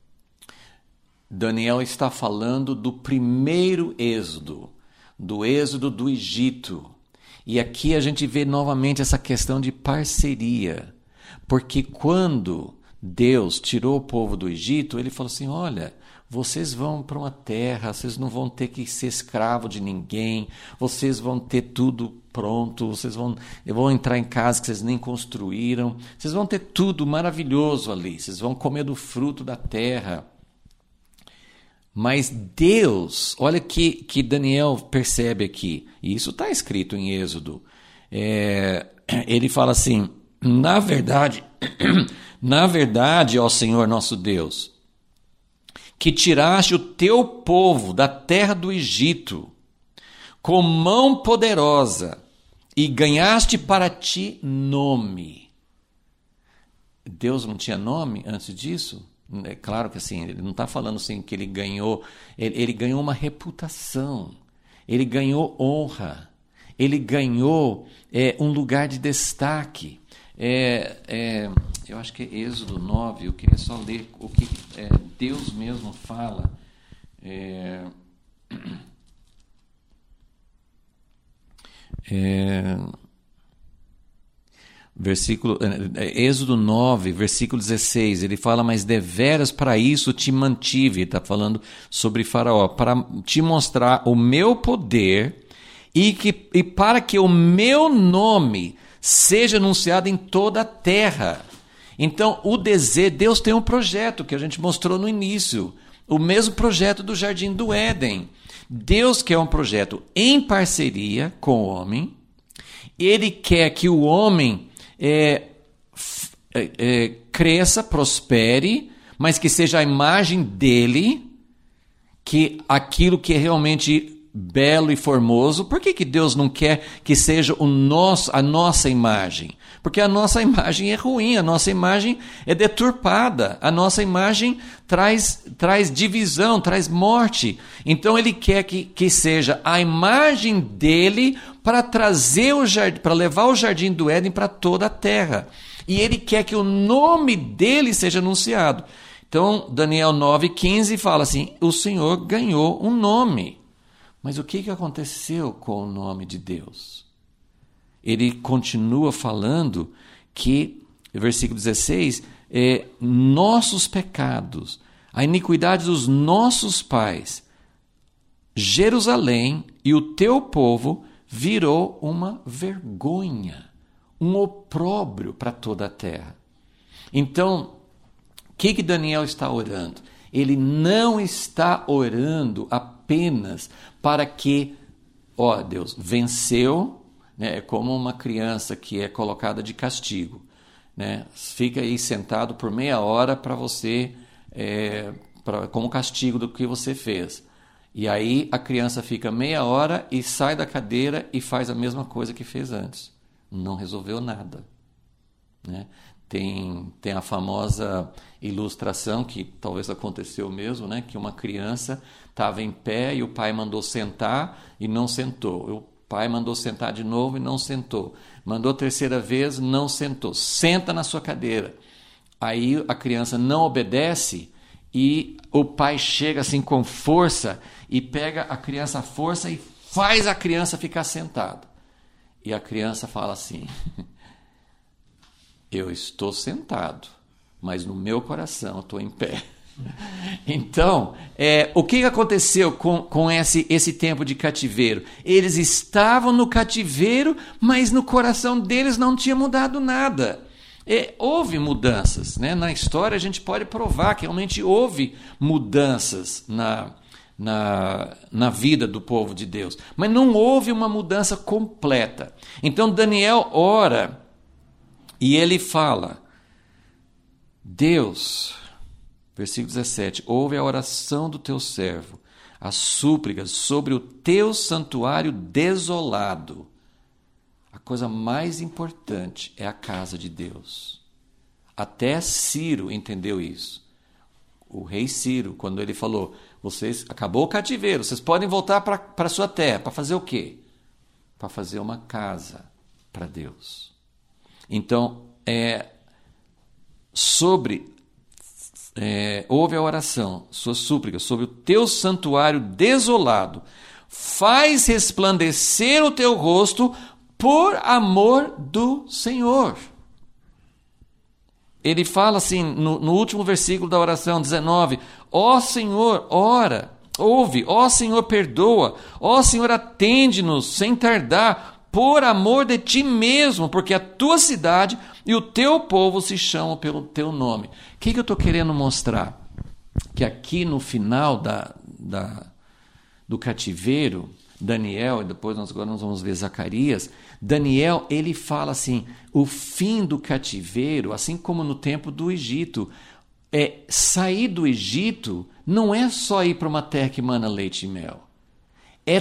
Daniel está falando do primeiro êxodo, do êxodo do Egito. E aqui a gente vê novamente essa questão de parceria, porque quando Deus tirou o povo do Egito, ele falou assim: olha, vocês vão para uma terra, vocês não vão ter que ser escravo de ninguém, vocês vão ter tudo pronto, vocês vão, vão entrar em casa que vocês nem construíram, vocês vão ter tudo maravilhoso ali, vocês vão comer do fruto da terra. Mas Deus, olha que, que Daniel percebe aqui, e isso está escrito em Êxodo, é, ele fala assim: na verdade, na verdade, ó Senhor nosso Deus, que tiraste o teu povo da terra do Egito com mão poderosa e ganhaste para ti nome. Deus não tinha nome antes disso? É claro que assim, ele não está falando assim que ele ganhou, ele, ele ganhou uma reputação, ele ganhou honra, ele ganhou é, um lugar de destaque. É, é, eu acho que é Êxodo nove, eu queria só ler o que é, Deus mesmo fala. É, é, Versículo, Êxodo nove, versículo dezesseis, ele fala: mas deveras para isso te mantive, está falando sobre Faraó, para te mostrar o meu poder e, que, e para que o meu nome seja anunciado em toda a terra. Então, o desejo, Deus tem um projeto que a gente mostrou no início, o mesmo projeto do Jardim do Éden. Deus quer um projeto em parceria com o homem, ele quer que o homem É, é, é, cresça, prospere, mas que seja a imagem dele, que aquilo que é realmente belo e formoso. Por que, que Deus não quer que seja o nosso, a nossa imagem? Porque a nossa imagem é ruim, a nossa imagem é deturpada, a nossa imagem traz, traz divisão, traz morte. Então ele quer que, que seja a imagem dele para trazer o jardim, para levar o Jardim do Éden para toda a terra. E ele quer que o nome dele seja anunciado. Então, Daniel nove, quinze fala assim: o Senhor ganhou um nome. Mas o que, que aconteceu com o nome de Deus? Ele continua falando que, versículo dezesseis, é, nossos pecados, a iniquidade dos nossos pais, Jerusalém e o teu povo virou uma vergonha, um opróbrio para toda a terra. Então, o que, que Daniel está orando? Ele não está orando apenas para que, ó Deus, venceu, né? É como uma criança que é colocada de castigo, né? Fica aí sentado por meia hora para você, é, pra, como castigo do que você fez. E aí a criança fica meia hora e sai da cadeira e faz a mesma coisa que fez antes. Não resolveu nada, né? Tem, tem a famosa ilustração, que talvez aconteceu mesmo, né? Que uma criança estava em pé e o pai mandou sentar e não sentou. O pai mandou sentar de novo e não sentou. Mandou a terceira vez, não sentou. Senta na sua cadeira. Aí a criança não obedece e o pai chega assim com força e pega a criança à força e faz a criança ficar sentada. E a criança fala assim: eu estou sentado, mas no meu coração eu estou em pé. Então, é, o que aconteceu com, com esse, esse tempo de cativeiro? Eles estavam no cativeiro, mas no coração deles não tinha mudado nada. É, houve mudanças, né? Na história a gente pode provar que realmente houve mudanças na, na, na vida do povo de Deus. Mas não houve uma mudança completa. Então Daniel ora e ele fala, Deus, versículo dezessete, ouve a oração do teu servo, as súplicas sobre o teu santuário desolado. A coisa mais importante é a casa de Deus. Até Ciro entendeu isso. O rei Ciro, quando ele falou, vocês acabou o cativeiro, vocês podem voltar para a sua terra. Para fazer o quê? Para fazer uma casa para Deus. Então, é, sobre, é, ouve a oração, suas súplicas, sobre o teu santuário desolado. Faz resplandecer o teu rosto por amor do Senhor. Ele fala assim, no, no último versículo da oração, dezenove, ó Senhor, ora, ouve, ó Senhor, perdoa, ó Senhor, atende-nos sem tardar, por amor de ti mesmo, porque a tua cidade e o teu povo se chamam pelo teu nome. O que, que eu estou querendo mostrar? Que aqui no final da, da, do cativeiro, Daniel, e depois nós, agora nós vamos ver Zacarias, Daniel, ele fala assim, o fim do cativeiro, assim como no tempo do Egito, é, sair do Egito não é só ir para uma terra que mana leite e mel, é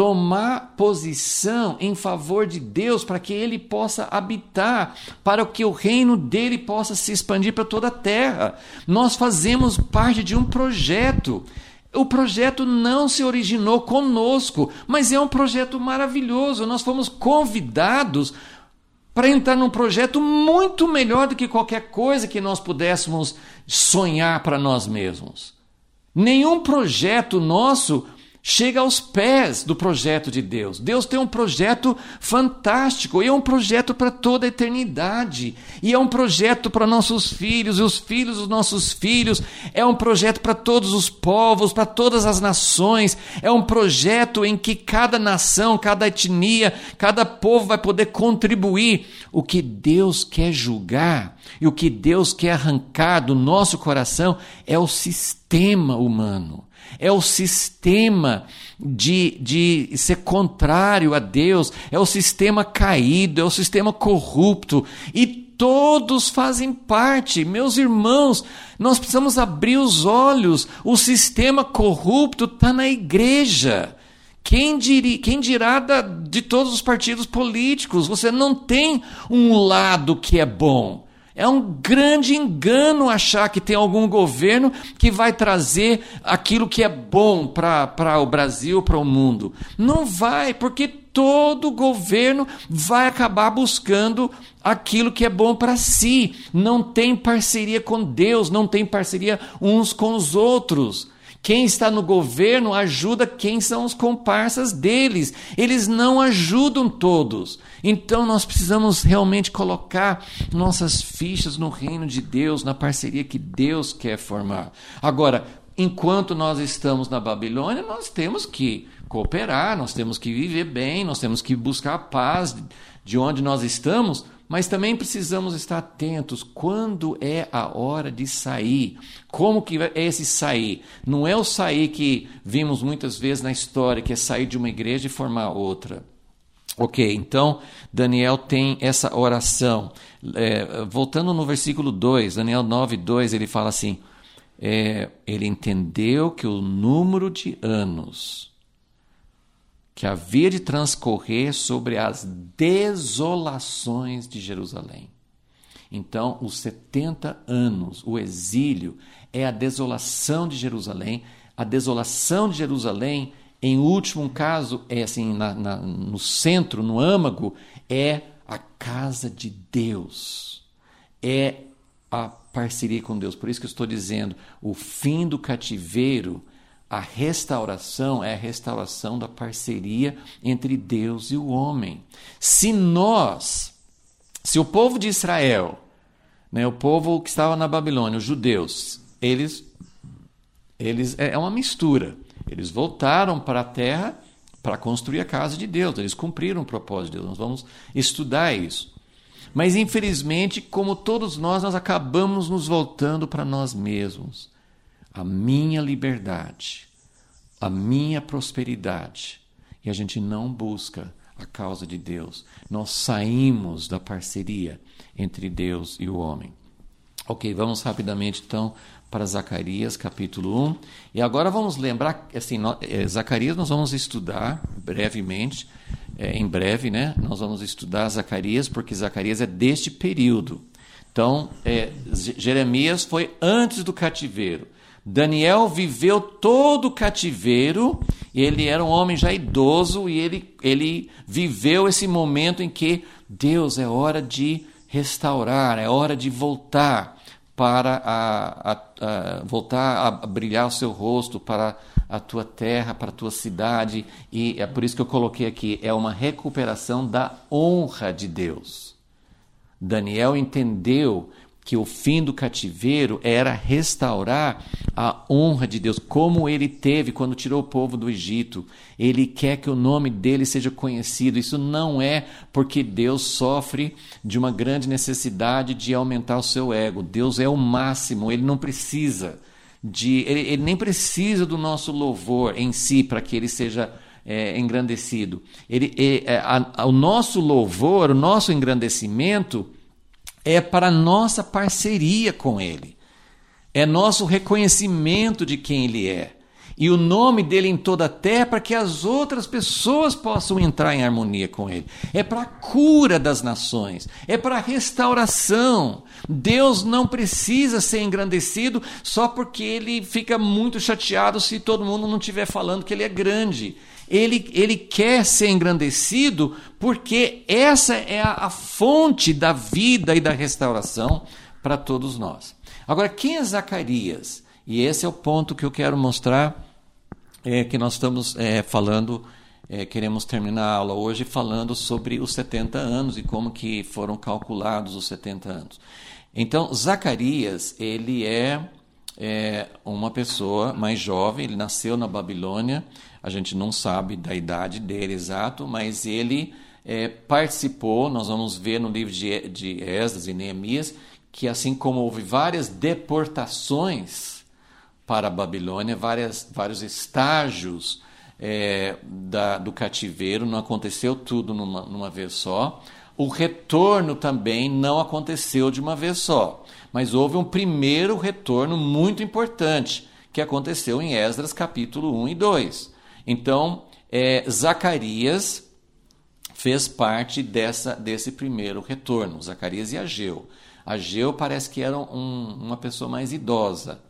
tomar posição em favor de Deus para que ele possa habitar, para que o reino dele possa se expandir para toda a terra. Nós fazemos parte de um projeto. O projeto não se originou conosco, mas é um projeto maravilhoso. Nós fomos convidados para entrar num projeto muito melhor do que qualquer coisa que nós pudéssemos sonhar para nós mesmos. Nenhum projeto nosso chega aos pés do projeto de Deus. Deus tem um projeto fantástico, e é um projeto para toda a eternidade, e é um projeto para nossos filhos, e os filhos dos nossos filhos, é um projeto para todos os povos, para todas as nações, é um projeto em que cada nação, cada etnia, cada povo vai poder contribuir. O que Deus quer julgar, e o que Deus quer arrancar do nosso coração é o sistema humano. É o sistema de, de ser contrário a Deus, é o sistema caído, é o sistema corrupto, e todos fazem parte. Meus irmãos, nós precisamos abrir os olhos, o sistema corrupto está na igreja. Quem, diri, quem dirá da, de todos os partidos políticos? Você não tem um lado que é bom. É um grande engano achar que tem algum governo que vai trazer aquilo que é bom para o Brasil, para o mundo. Não vai, porque todo governo vai acabar buscando aquilo que é bom para si. Não tem parceria com Deus, não tem parceria uns com os outros. Quem está no governo ajuda quem são os comparsas deles. Eles não ajudam todos. Então nós precisamos realmente colocar nossas fichas no reino de Deus, na parceria que Deus quer formar. Agora, enquanto nós estamos na Babilônia, nós temos que cooperar, nós temos que viver bem, nós temos que buscar a paz de onde nós estamos, mas também precisamos estar atentos quando é a hora de sair. Como que é esse sair? Não é o sair que vimos muitas vezes na história, que é sair de uma igreja e formar outra. Ok, então Daniel tem essa oração. É, voltando no versículo dois, Daniel nove, dois, ele fala assim, é, ele entendeu que o número de anos que havia de transcorrer sobre as desolações de Jerusalém. Então, os setenta anos, o exílio, é a desolação de Jerusalém. A desolação de Jerusalém, em último caso, é assim, na, na, no centro, no âmago, é a casa de Deus. É a parceria com Deus. Por isso que eu estou dizendo, o fim do cativeiro, a restauração é a restauração da parceria entre Deus e o homem. Se nós, se o povo de Israel, né, o povo que estava na Babilônia, os judeus, eles, eles é uma mistura. Eles voltaram para a terra para construir a casa de Deus. Eles cumpriram o propósito de Deus. Nós vamos estudar isso. Mas, infelizmente, como todos nós, nós acabamos nos voltando para nós mesmos. A minha liberdade, a minha prosperidade e a gente não busca a causa de Deus, nós saímos da parceria entre Deus e o homem. Ok, vamos rapidamente então para Zacarias capítulo um. E agora vamos lembrar, assim, nós, é, Zacarias nós vamos estudar brevemente, é, em breve, né? Nós vamos estudar Zacarias, porque Zacarias é deste período. Então, é, Jeremias foi antes do cativeiro. Daniel viveu todo o cativeiro, ele era um homem já idoso e ele, ele viveu esse momento em que Deus, é hora de restaurar, é hora de voltar para a, a, a, voltar a brilhar o seu rosto para a tua terra, para a tua cidade, e é por isso que eu coloquei aqui, é uma recuperação da honra de Deus. Daniel entendeu que o fim do cativeiro era restaurar a honra de Deus, como ele teve quando tirou o povo do Egito. Ele quer que o nome dele seja conhecido. Isso não é porque Deus sofre de uma grande necessidade de aumentar o seu ego. Deus é o máximo, ele não precisa de, ele, ele nem precisa do nosso louvor em si para que ele seja é, engrandecido. Ele, é, a, a, o nosso louvor, o nosso engrandecimento é para a nossa parceria com Ele. É nosso reconhecimento de quem Ele é. E o nome dele em toda a terra para que as outras pessoas possam entrar em harmonia com Ele. É para a cura das nações. É para a restauração. Deus não precisa ser engrandecido só porque Ele fica muito chateado se todo mundo não estiver falando que Ele é grande. Ele, ele quer ser engrandecido porque essa é a, a fonte da vida e da restauração para todos nós. Agora, quem é Zacarias? E esse é o ponto que eu quero mostrar, é, que nós estamos é, falando, é, queremos terminar a aula hoje falando sobre os setenta anos e como que foram calculados os setenta anos. Então, Zacarias, ele é, é uma pessoa mais jovem, ele nasceu na Babilônia. A gente não sabe da idade dele exato, mas ele é, participou, nós vamos ver no livro de, de Esdras e Neemias, que assim como houve várias deportações para a Babilônia, várias, vários estágios é, da, do cativeiro, não aconteceu tudo numa, numa vez só. O retorno também não aconteceu de uma vez só, mas houve um primeiro retorno muito importante, que aconteceu em Esdras capítulo um e dois. Então, é, Zacarias fez parte dessa, desse primeiro retorno, Zacarias e Ageu. Ageu parece que era um, uma pessoa mais idosa,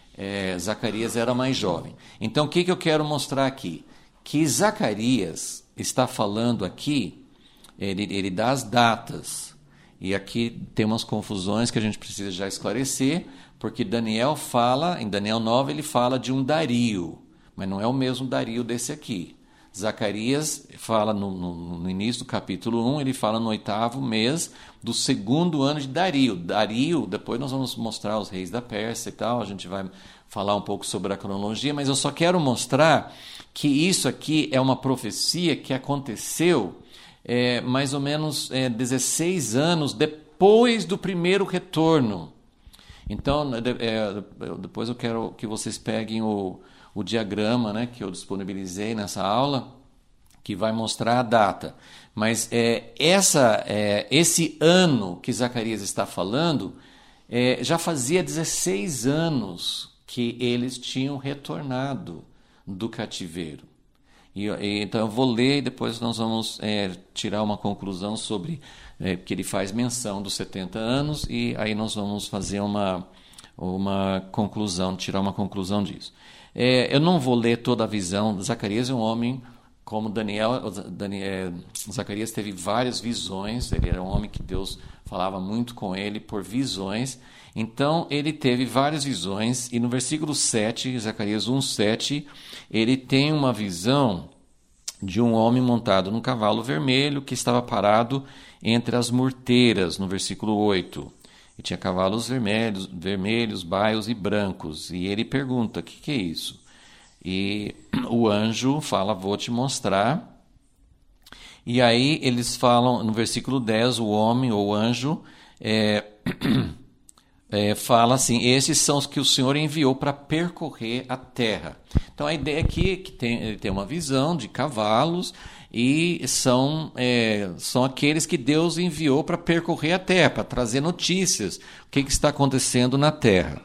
é, Zacarias era mais jovem. Então, o que, que eu quero mostrar aqui? Que Zacarias está falando aqui, ele, ele dá as datas, e aqui tem umas confusões que a gente precisa já esclarecer, porque Daniel fala, em Daniel nove, ele fala de um Dario, mas não é o mesmo Dario desse aqui. Zacarias fala no, no, no início do capítulo um, ele fala no oitavo mês do segundo ano de Dario. Dario, depois nós vamos mostrar os reis da Pérsia e tal, a gente vai falar um pouco sobre a cronologia, mas eu só quero mostrar que isso aqui é uma profecia que aconteceu é, mais ou menos é, dezesseis anos depois do primeiro retorno. Então, é, depois eu quero que vocês peguem o o diagrama, né, que eu disponibilizei nessa aula, que vai mostrar a data. Mas é, essa, é, esse ano que Zacarias está falando, é, já fazia dezesseis anos que eles tinham retornado do cativeiro. E, e, então eu vou ler e depois nós vamos é, tirar uma conclusão sobre, é, que ele faz menção dos setenta anos, e aí nós vamos fazer uma, uma conclusão, tirar uma conclusão disso. É, eu não vou ler toda a visão. Zacarias é um homem como Daniel, Daniel. Zacarias teve várias visões. Ele era um homem que Deus falava muito com ele por visões. Então, ele teve várias visões. E no versículo sete, Zacarias um, sete, ele tem uma visão de um homem montado num cavalo vermelho que estava parado entre as murteiras, no versículo oito. E tinha cavalos vermelhos, vermelhos, baios e brancos. E ele pergunta, o que, que é isso? E o anjo fala, vou te mostrar. E aí eles falam, no versículo dez, o homem ou o anjo é, é, fala assim, esses são os que o Senhor enviou para percorrer a terra. Então a ideia aqui é que tem, ele tem uma visão de cavalos e são, é, são aqueles que Deus enviou para percorrer a terra, para trazer notícias, o que, que está acontecendo na terra.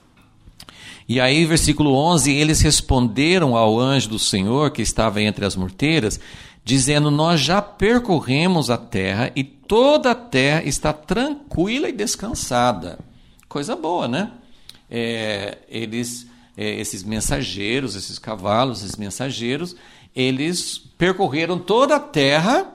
E aí, versículo onze, eles responderam ao anjo do Senhor, que estava entre as morteiras, dizendo, nós já percorremos a terra e toda a terra está tranquila e descansada. Coisa boa, né? É, eles, é, esses mensageiros, esses cavalos, esses mensageiros, eles percorreram toda a terra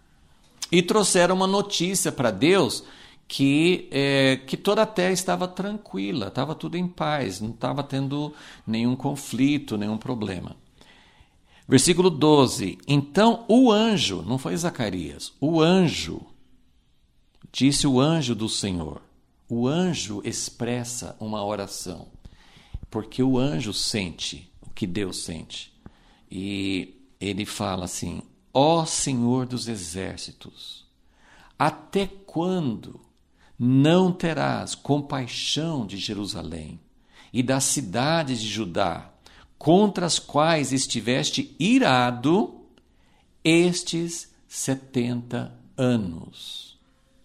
e trouxeram uma notícia para Deus que, é, que toda a terra estava tranquila, estava tudo em paz, não estava tendo nenhum conflito, nenhum problema. Versículo doze, então o anjo, não foi Zacarias, o anjo, disse o anjo do Senhor. O anjo expressa uma oração, porque o anjo sente o que Deus sente. E ele fala assim, ó Senhor dos exércitos, até quando não terás compaixão de Jerusalém e das cidades de Judá, contra as quais estiveste irado estes setenta anos?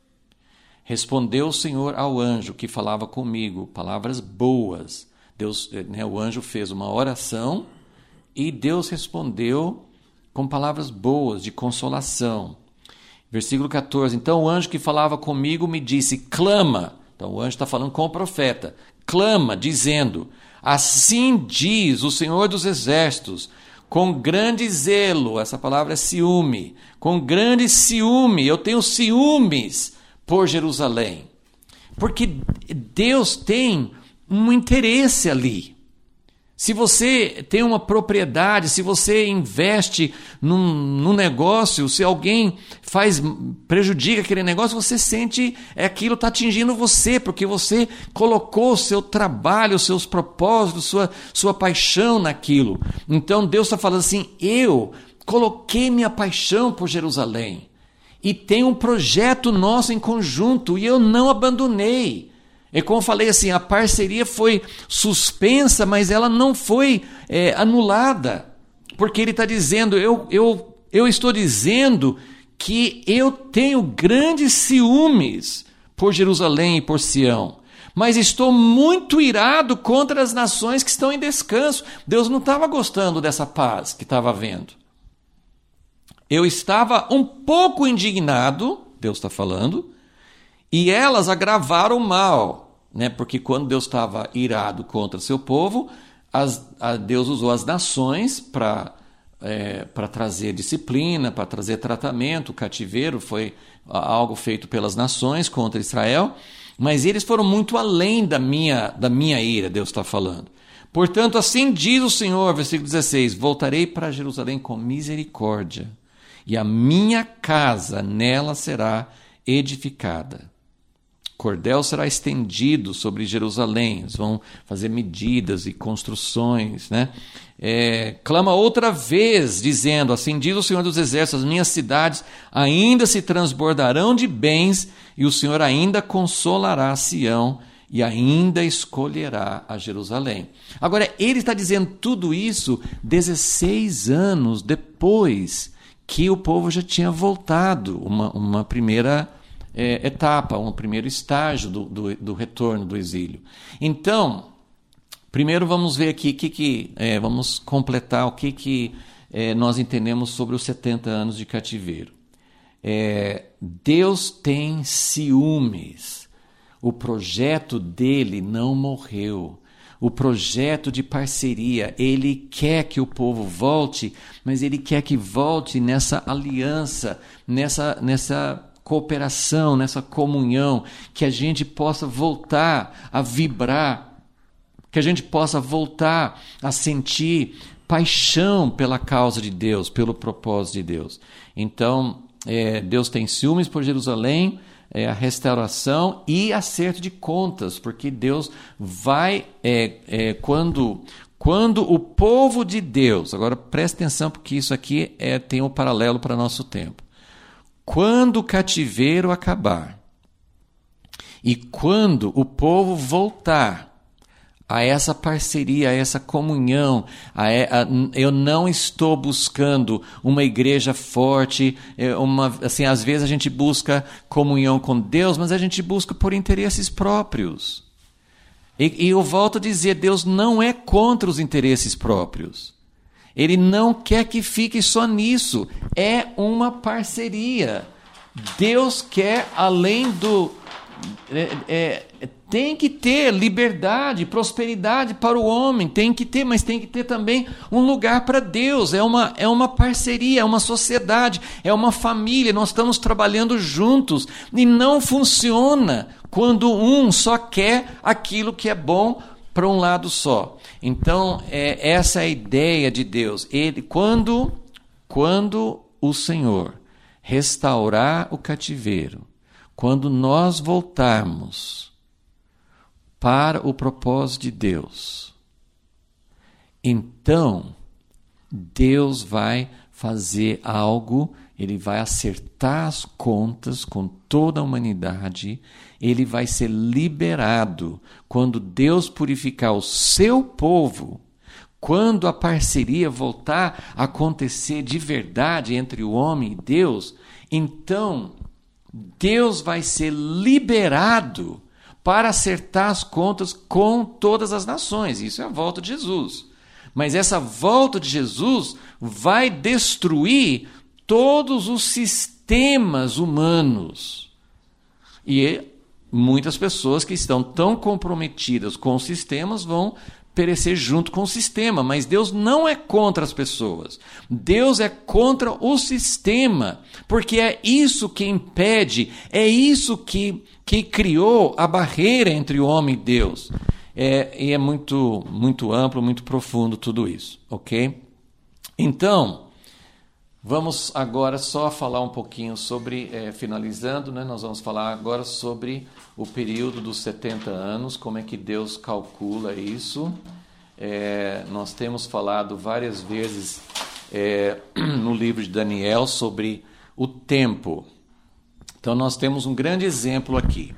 Respondeu o Senhor ao anjo que falava comigo, palavras boas. Deus, né, o anjo fez uma oração e Deus respondeu com palavras boas, de consolação. Versículo catorze, então o anjo que falava comigo me disse, clama. Então o anjo está falando com o profeta. Clama, dizendo, assim diz o Senhor dos exércitos, com grande zelo, essa palavra é ciúme, com grande ciúme, eu tenho ciúmes por Jerusalém. Porque Deus tem um interesse ali. Se você tem uma propriedade, se você investe num, num negócio, se alguém faz, prejudica aquele negócio, você sente é aquilo está atingindo você, porque você colocou o seu trabalho, os seus propósitos, sua, sua paixão naquilo. Então Deus está falando assim, eu coloquei minha paixão por Jerusalém e tem um projeto nosso em conjunto e eu não abandonei. E como eu falei assim, a parceria foi suspensa, mas ela não foi é, anulada. Porque ele está dizendo, eu, eu, eu estou dizendo que eu tenho grandes ciúmes por Jerusalém e por Sião. Mas estou muito irado contra as nações que estão em descanso. Deus não estava gostando dessa paz que estava havendo. Eu estava um pouco indignado, Deus está falando, e elas agravaram o mal, né? Porque quando Deus estava irado contra seu povo, as, a Deus usou as nações para é, para trazer disciplina, para trazer tratamento. O cativeiro foi algo feito pelas nações contra Israel, mas eles foram muito além da minha, da minha ira, Deus está falando. Portanto, assim diz o Senhor, versículo dezesseis, voltarei para Jerusalém com misericórdia, e a minha casa nela será edificada. Cordel será estendido sobre Jerusalém, eles vão fazer medidas e construções, né? É, clama outra vez, dizendo, assim diz o Senhor dos Exércitos, as minhas cidades ainda se transbordarão de bens, e o Senhor ainda consolará Sião, e ainda escolherá a Jerusalém. Agora, ele está dizendo tudo isso dezesseis anos depois que o povo já tinha voltado, uma, uma primeira É, etapa, um primeiro estágio do, do, do retorno do exílio. Então, primeiro vamos ver aqui, que, que, é, vamos completar o que, que é, nós entendemos sobre os setenta anos de cativeiro. É, Deus tem ciúmes, o projeto dele não morreu. O projeto de parceria, ele quer que o povo volte, mas ele quer que volte nessa aliança, nessa... nessa cooperação, nessa comunhão, que a gente possa voltar a vibrar, que a gente possa voltar a sentir paixão pela causa de Deus, pelo propósito de Deus. Então, é, Deus tem ciúmes por Jerusalém, é, a restauração e acerto de contas, porque Deus vai, é, é, quando... Quando o povo de Deus, agora preste atenção porque isso aqui é, tem um paralelo para nosso tempo. Quando o cativeiro acabar e quando o povo voltar a essa parceria, a essa comunhão. A, a, eu não estou buscando uma igreja forte, uma, assim, às vezes a gente busca comunhão com Deus, mas a gente busca por interesses próprios. E, e eu volto a dizer, Deus não é contra os interesses próprios. Ele não quer que fique só nisso. É uma parceria. Deus quer, além do... É, é, tem que ter liberdade, prosperidade para o homem, tem que ter, mas tem que ter também um lugar para Deus. É uma, é uma parceria, é uma sociedade, é uma família. Nós estamos trabalhando juntos e não funciona quando um só quer aquilo que é bom para um lado só. Então, é, essa é a ideia de Deus. Ele, quando, quando o Senhor restaurar o cativeiro, quando nós voltarmos para o propósito de Deus, então Deus vai fazer algo, Ele vai acertar as contas com toda a humanidade, Ele vai ser liberado. Quando Deus purificar o seu povo, quando a parceria voltar a acontecer de verdade entre o homem e Deus, então Deus vai ser liberado para acertar as contas com todas as nações. Isso é a volta de Jesus. Mas essa volta de Jesus vai destruir todos os sistemas humanos. E muitas pessoas que estão tão comprometidas com os sistemas vão perecer junto com o sistema, mas Deus não é contra as pessoas. Deus é contra o sistema, porque é isso que impede, é isso que, que criou a barreira entre o homem e Deus. É, e é muito, muito amplo, muito profundo tudo isso, ok? Então, vamos agora só falar um pouquinho sobre, é, finalizando, né, nós vamos falar agora sobre o período dos setenta anos, como é que Deus calcula isso. É, nós temos falado várias vezes é, no livro de Daniel sobre o tempo. Então nós temos um grande exemplo aqui.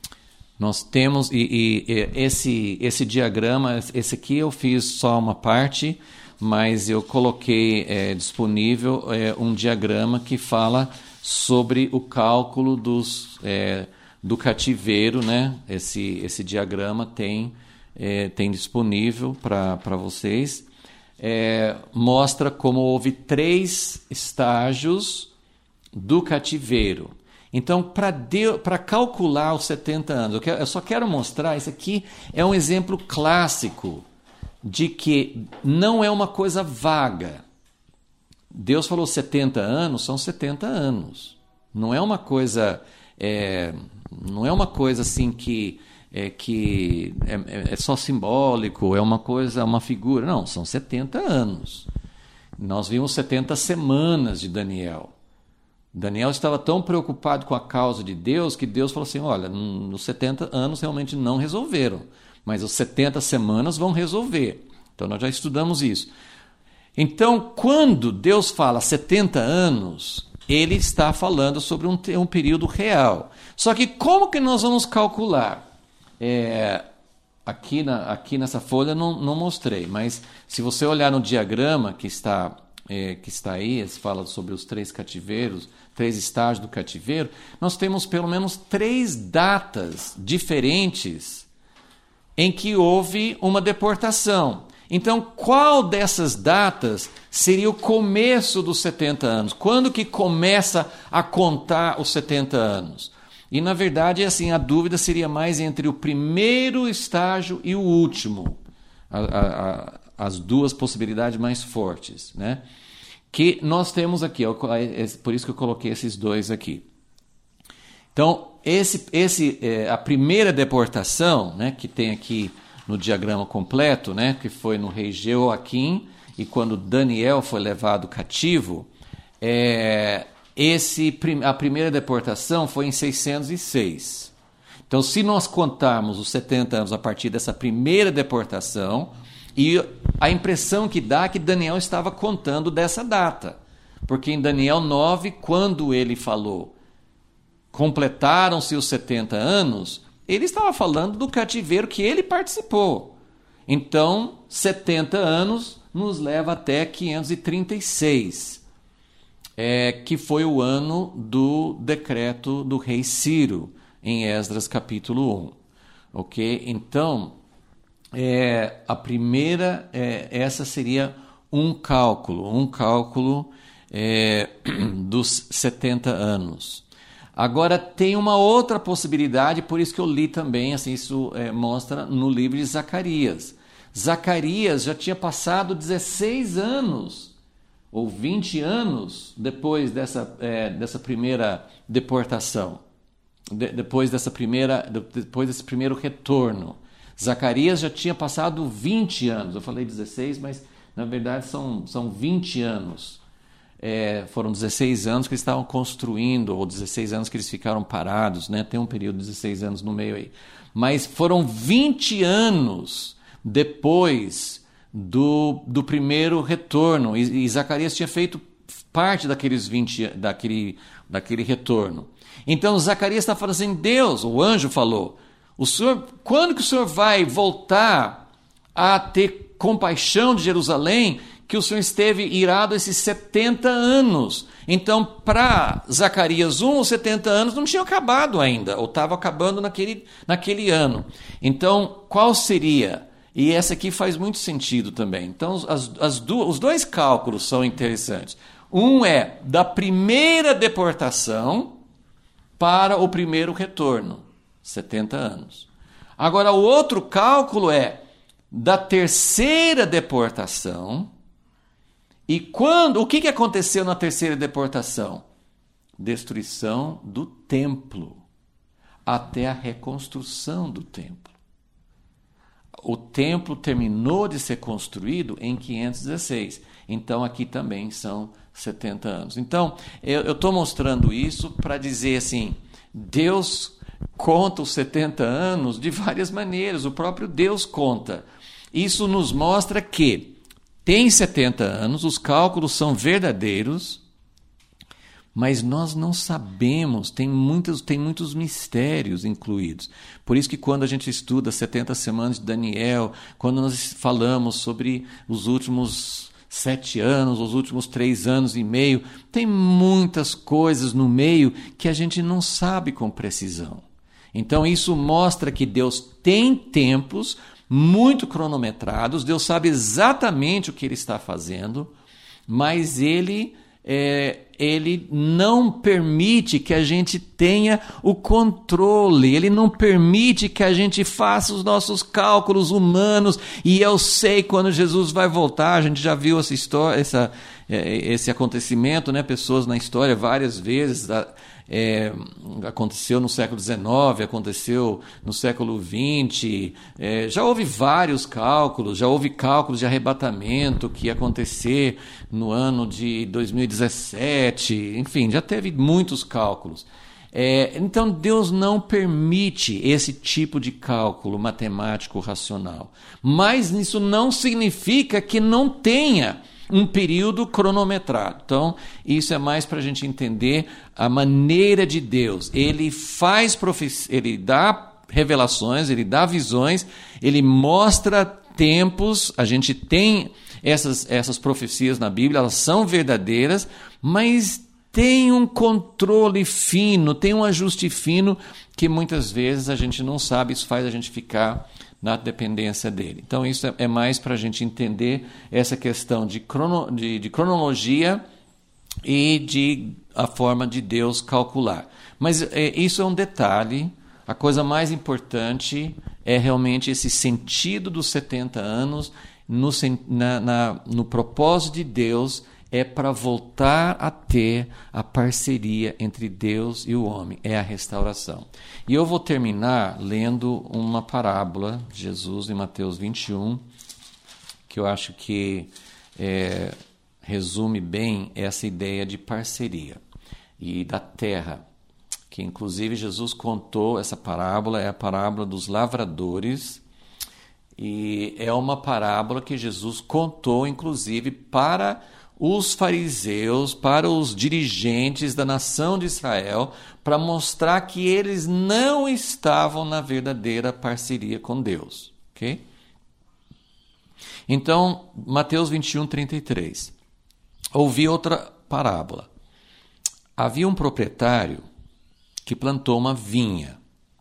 Nós temos, e, e, e esse, esse diagrama, esse aqui eu fiz só uma parte, mas eu coloquei é, disponível é, um diagrama que fala sobre o cálculo dos, é, do cativeiro, né? Esse, esse diagrama tem, é, tem disponível para vocês. É, mostra como houve três estágios do cativeiro. Então, para calcular os setenta anos, eu, quero, eu só quero mostrar, isso aqui é um exemplo clássico de que não é uma coisa vaga. Deus falou setenta anos, são setenta anos. Não é uma coisa, é, não é uma coisa assim que, é, que é, é só simbólico, é uma coisa, uma figura. Não, são setenta anos. Nós vimos setenta semanas de Daniel. Daniel estava tão preocupado com a causa de Deus que Deus falou assim, olha, nos setenta anos realmente não resolveram, mas as setenta semanas vão resolver. Então nós já estudamos isso. Então, quando Deus fala setenta anos, Ele está falando sobre um, um período real. Só que como que nós vamos calcular? É, aqui, na, aqui nessa folha não, não mostrei, mas se você olhar no diagrama que está... É, que está aí, fala sobre os três cativeiros, três estágios do cativeiro, nós temos pelo menos três datas diferentes em que houve uma deportação. Então, qual dessas datas seria o começo dos setenta anos? Quando que começa a contar os setenta anos? E, na verdade, assim, a dúvida seria mais entre o primeiro estágio e o último. A, a, a, as duas possibilidades mais fortes, né? Que nós temos aqui, é por isso que eu coloquei esses dois aqui. Então, esse, esse, é, a primeira deportação, né, que tem aqui no diagrama completo, né, que foi no rei Jeoaquim, e quando Daniel foi levado cativo, é, esse, a primeira deportação foi em seiscentos e seis. Então, se nós contarmos os setenta anos a partir dessa primeira deportação, e a impressão que dá é que Daniel estava contando dessa data. Porque em Daniel nove, quando ele falou, completaram-se os setenta anos, ele estava falando do cativeiro que ele participou. Então, setenta anos nos leva até quinhentos e trinta e seis, é, que foi o ano do decreto do rei Ciro, em Esdras capítulo um. Ok? Então, é, a primeira, é, essa seria um cálculo, um cálculo é, dos setenta anos. Agora, tem uma outra possibilidade, por isso que eu li também, assim, isso é, mostra no livro de Zacarias. Zacarias já tinha passado dezesseis anos, ou vinte anos, depois dessa, é, dessa primeira deportação, de, depois, dessa primeira, depois desse primeiro retorno. Zacarias já tinha passado vinte anos, eu falei dezesseis, mas na verdade são, são vinte anos. É, foram dezesseis anos que eles estavam construindo, ou dezesseis anos que eles ficaram parados, né? Tem um período de dezesseis anos no meio aí. Mas foram vinte anos depois do, do primeiro retorno, e, e Zacarias tinha feito parte daqueles vinte, daquele, daquele retorno. Então Zacarias está falando assim, Deus, o anjo falou, o senhor, quando que o senhor vai voltar a ter compaixão de Jerusalém, que o Senhor esteve irado esses setenta anos. Então, para Zacarias um, os setenta anos não tinham acabado ainda, ou estavam acabando naquele, naquele ano. Então, qual seria? E essa aqui faz muito sentido também. Então, as, as do, os dois cálculos são interessantes. Um é da primeira deportação para o primeiro retorno, setenta anos. Agora, o outro cálculo é da terceira deportação. E quando, o que que aconteceu na terceira deportação? Destruição do templo, até a reconstrução do templo. O templo terminou de ser construído em quinhentos e dezesseis, então aqui também são setenta anos. Então, eu estou mostrando isso para dizer assim, Deus conta os setenta anos de várias maneiras, o próprio Deus conta. Isso nos mostra que tem setenta anos, os cálculos são verdadeiros, mas nós não sabemos, tem muitos, tem muitos mistérios incluídos. Por isso que quando a gente estuda setenta semanas de Daniel, quando nós falamos sobre os últimos sete anos, os últimos três anos e meio, tem muitas coisas no meio que a gente não sabe com precisão. Então isso mostra que Deus tem tempos muito cronometrados, Deus sabe exatamente o que Ele está fazendo, mas Ele, é, ele não permite que a gente tenha o controle, Ele não permite que a gente faça os nossos cálculos humanos, e eu sei quando Jesus vai voltar, a gente já viu essa história, essa, esse acontecimento, né? Pessoas na história várias vezes, É, aconteceu no século dezenove, aconteceu no século vinte, é, já houve vários cálculos, já houve cálculos de arrebatamento que ia acontecer no ano de dois mil e dezessete, enfim, já teve muitos cálculos. É, então Deus não permite esse tipo de cálculo matemático racional, mas isso não significa que não tenha um período cronometrado. Então, isso é mais para a gente entender a maneira de Deus. Ele faz profecia, ele dá revelações, ele dá visões, ele mostra tempos, a gente tem essas, essas profecias na Bíblia, elas são verdadeiras, mas tem um controle fino, tem um ajuste fino que muitas vezes a gente não sabe, isso faz a gente ficar na dependência dele. Então isso é mais para a gente entender essa questão de, crono, de, de cronologia e de a forma de Deus calcular. Mas é, isso é um detalhe, a coisa mais importante é realmente esse sentido dos setenta anos, no, na, na, no propósito de Deus, é para voltar a ter a parceria entre Deus e o homem, é a restauração. E eu vou terminar lendo uma parábola de Jesus em Mateus vinte e um, que eu acho que é, resume bem essa ideia de parceria e da terra, que inclusive Jesus contou, essa parábola é a parábola dos lavradores, e é uma parábola que Jesus contou inclusive para os fariseus, para os dirigentes da nação de Israel, para mostrar que eles não estavam na verdadeira parceria com Deus. Okay? Então, Mateus vinte e um, trinta e três. Ouvi outra parábola. Havia um proprietário que plantou uma vinha,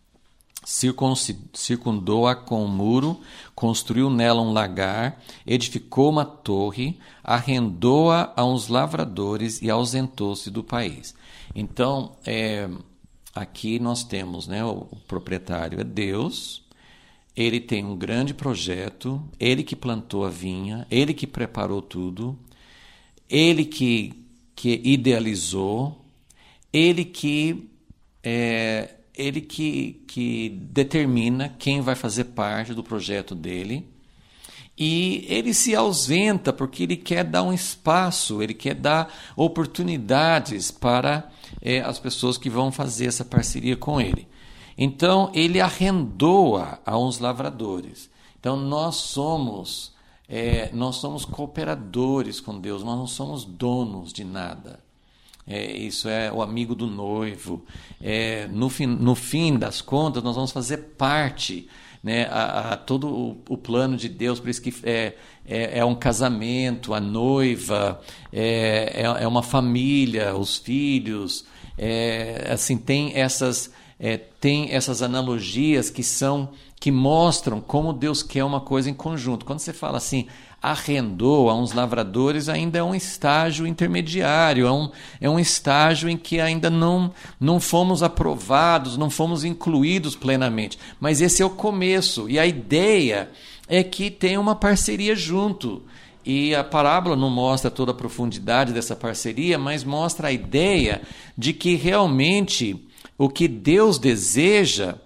circundou-a com um muro, construiu nela um lagar, edificou uma torre, arrendou-a a uns lavradores e ausentou-se do país. Então, é, aqui nós temos, né, o, o proprietário é Deus, ele tem um grande projeto, ele que plantou a vinha, ele que preparou tudo, ele que, que idealizou, ele que... É, ele que, que determina quem vai fazer parte do projeto dele, e ele se ausenta porque ele quer dar um espaço, ele quer dar oportunidades para é, as pessoas que vão fazer essa parceria com ele. Então, ele arrendou-a a uns lavradores. Então, nós somos, é, nós somos cooperadores com Deus, nós não somos donos de nada. É, isso é o amigo do noivo. É, no, fim, no fim das contas, nós vamos fazer parte, né, a, a todo o, o plano de Deus. Por isso que é, é, é um casamento, a noiva, é, é, é uma família, os filhos. É, assim, tem essas, é, tem essas analogias que são que mostram como Deus quer uma coisa em conjunto. Quando você fala assim, arrendou a uns lavradores, ainda é um estágio intermediário, é um, é um estágio em que ainda não, não fomos aprovados, não fomos incluídos plenamente. Mas esse é o começo, e a ideia é que tem uma parceria junto. E a parábola não mostra toda a profundidade dessa parceria, mas mostra a ideia de que realmente o que Deus deseja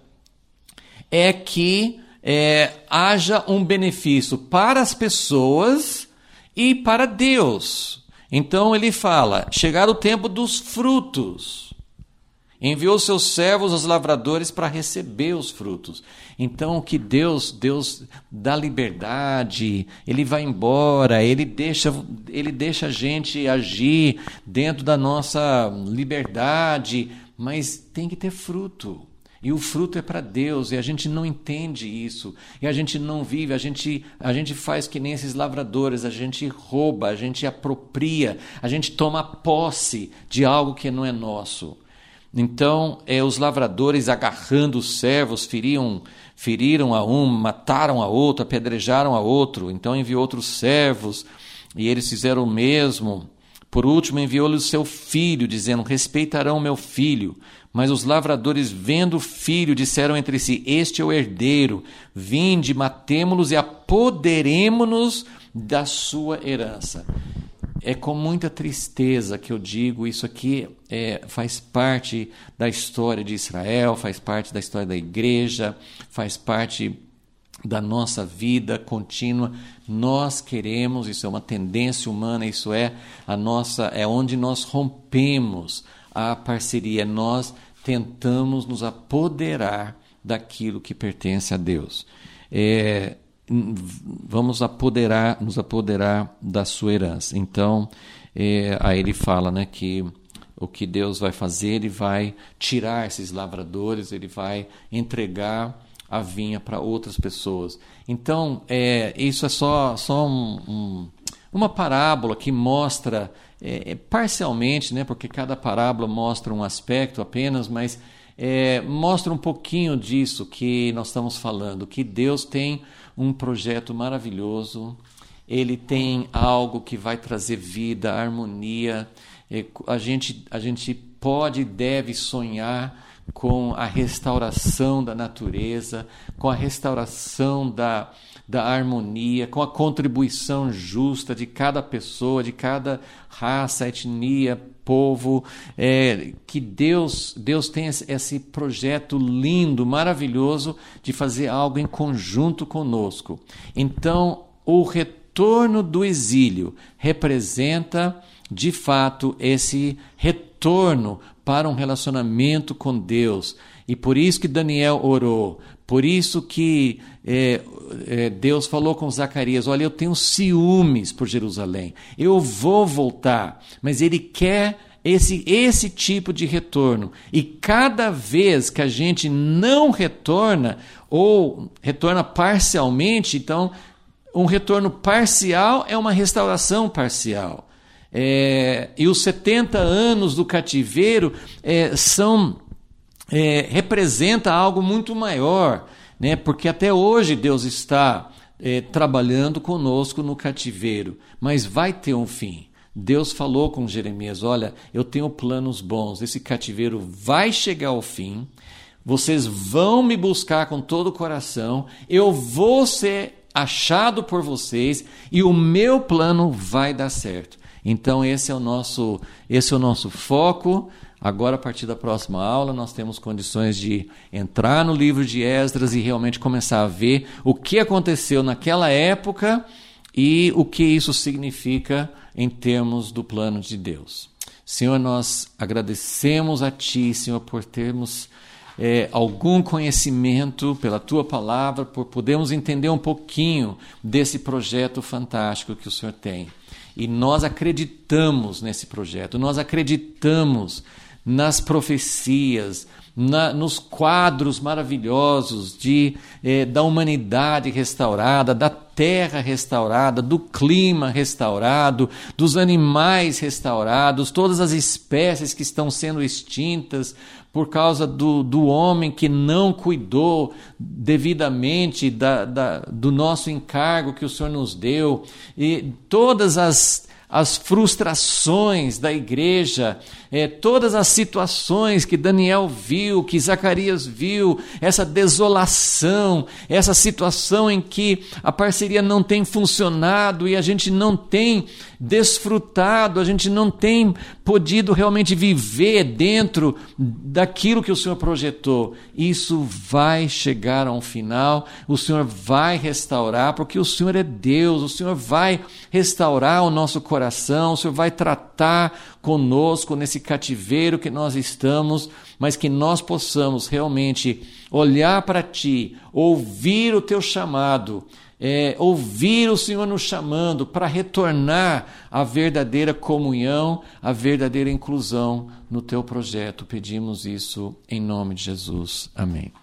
é que é, haja um benefício para as pessoas e para Deus. Então ele fala, chegar o tempo dos frutos. Enviou seus servos, os lavradores, para receber os frutos. Então, que Deus, Deus dá liberdade, Ele vai embora, Ele deixa, Ele deixa a gente agir dentro da nossa liberdade, mas tem que ter fruto. E o fruto é para Deus, e a gente não entende isso, e a gente não vive, a gente, a gente faz que nem esses lavradores, a gente rouba, a gente apropria, a gente toma posse de algo que não é nosso. Então, é, os lavradores agarrando os servos, feriam, feriram a um, mataram a outro, apedrejaram a outro. Então enviou outros servos, e eles fizeram o mesmo. Por último, enviou-lhe o seu filho, dizendo, respeitarão o meu filho. Mas os lavradores, vendo o filho, disseram entre si, este é o herdeiro, vinde, matemo-los e apoderemo-nos da sua herança. É com muita tristeza que eu digo, isso aqui é, faz parte da história de Israel, faz parte da história da igreja, faz parte da nossa vida contínua. Nós queremos, isso é uma tendência humana, isso é a nossa, é onde nós rompemos a parceria, nós tentamos nos apoderar daquilo que pertence a Deus. É, vamos apoderar, nos apoderar da sua herança. Então, é, aí ele fala, né, que o que Deus vai fazer, Ele vai tirar esses lavradores, Ele vai entregar a vinha para outras pessoas. Então, é, isso é só, só um, um, uma parábola que mostra, é, parcialmente, né, porque cada parábola mostra um aspecto apenas, mas é, mostra um pouquinho disso que nós estamos falando, que Deus tem um projeto maravilhoso, Ele tem algo que vai trazer vida, harmonia. É, a gente, a gente pode e deve sonhar com a restauração da natureza, com a restauração da, da harmonia, com a contribuição justa de cada pessoa, de cada raça, etnia, povo, é, que Deus, Deus tem esse projeto lindo, maravilhoso de fazer algo em conjunto conosco. Então, o retorno do exílio representa, de fato, esse retorno para um relacionamento com Deus. E por isso que Daniel orou, por isso que é, é, Deus falou com Zacarias, olha, eu tenho ciúmes por Jerusalém, eu vou voltar, mas Ele quer esse, esse tipo de retorno. E cada vez que a gente não retorna, ou retorna parcialmente, então Um retorno parcial é uma restauração parcial. É, e os setenta anos do cativeiro é, são, é, representa algo muito maior, né? Porque até hoje Deus está é, trabalhando conosco no cativeiro, mas vai ter um fim. Deus falou com Jeremias: olha, eu tenho planos bons, esse cativeiro vai chegar ao fim, vocês vão me buscar com todo o coração, eu vou ser achado por vocês e o meu plano vai dar certo. Então esse é o nosso, esse é o nosso foco. Agora, a partir da próxima aula, nós temos condições de entrar no livro de Esdras e realmente começar a ver o que aconteceu naquela época e o que isso significa em termos do plano de Deus. Senhor, nós agradecemos a Ti, Senhor, por termos é, algum conhecimento pela Tua palavra, por podermos entender um pouquinho desse projeto fantástico que o Senhor tem. E nós acreditamos nesse projeto, nós acreditamos nas profecias, na, nos quadros maravilhosos de, eh, da humanidade restaurada, da terra restaurada, do clima restaurado, dos animais restaurados, todas as espécies que estão sendo extintas por causa do, do homem que não cuidou devidamente da, da, do nosso encargo que o Senhor nos deu, e todas as, as frustrações da igreja, é, todas as situações que Daniel viu, que Zacarias viu, essa desolação, essa situação em que a parceria não tem funcionado e a gente não tem desfrutado, a gente não tem podido realmente viver dentro daquilo que o Senhor projetou. Isso vai chegar a um final, o Senhor vai restaurar, porque o Senhor é Deus, o Senhor vai restaurar o nosso coração, o Senhor vai tratar conosco nesse cativeiro que nós estamos, mas que nós possamos realmente olhar para Ti, ouvir o Teu chamado, É, ouvir o Senhor nos chamando para retornar à verdadeira comunhão, à verdadeira inclusão no Teu projeto. Pedimos isso em nome de Jesus. Amém.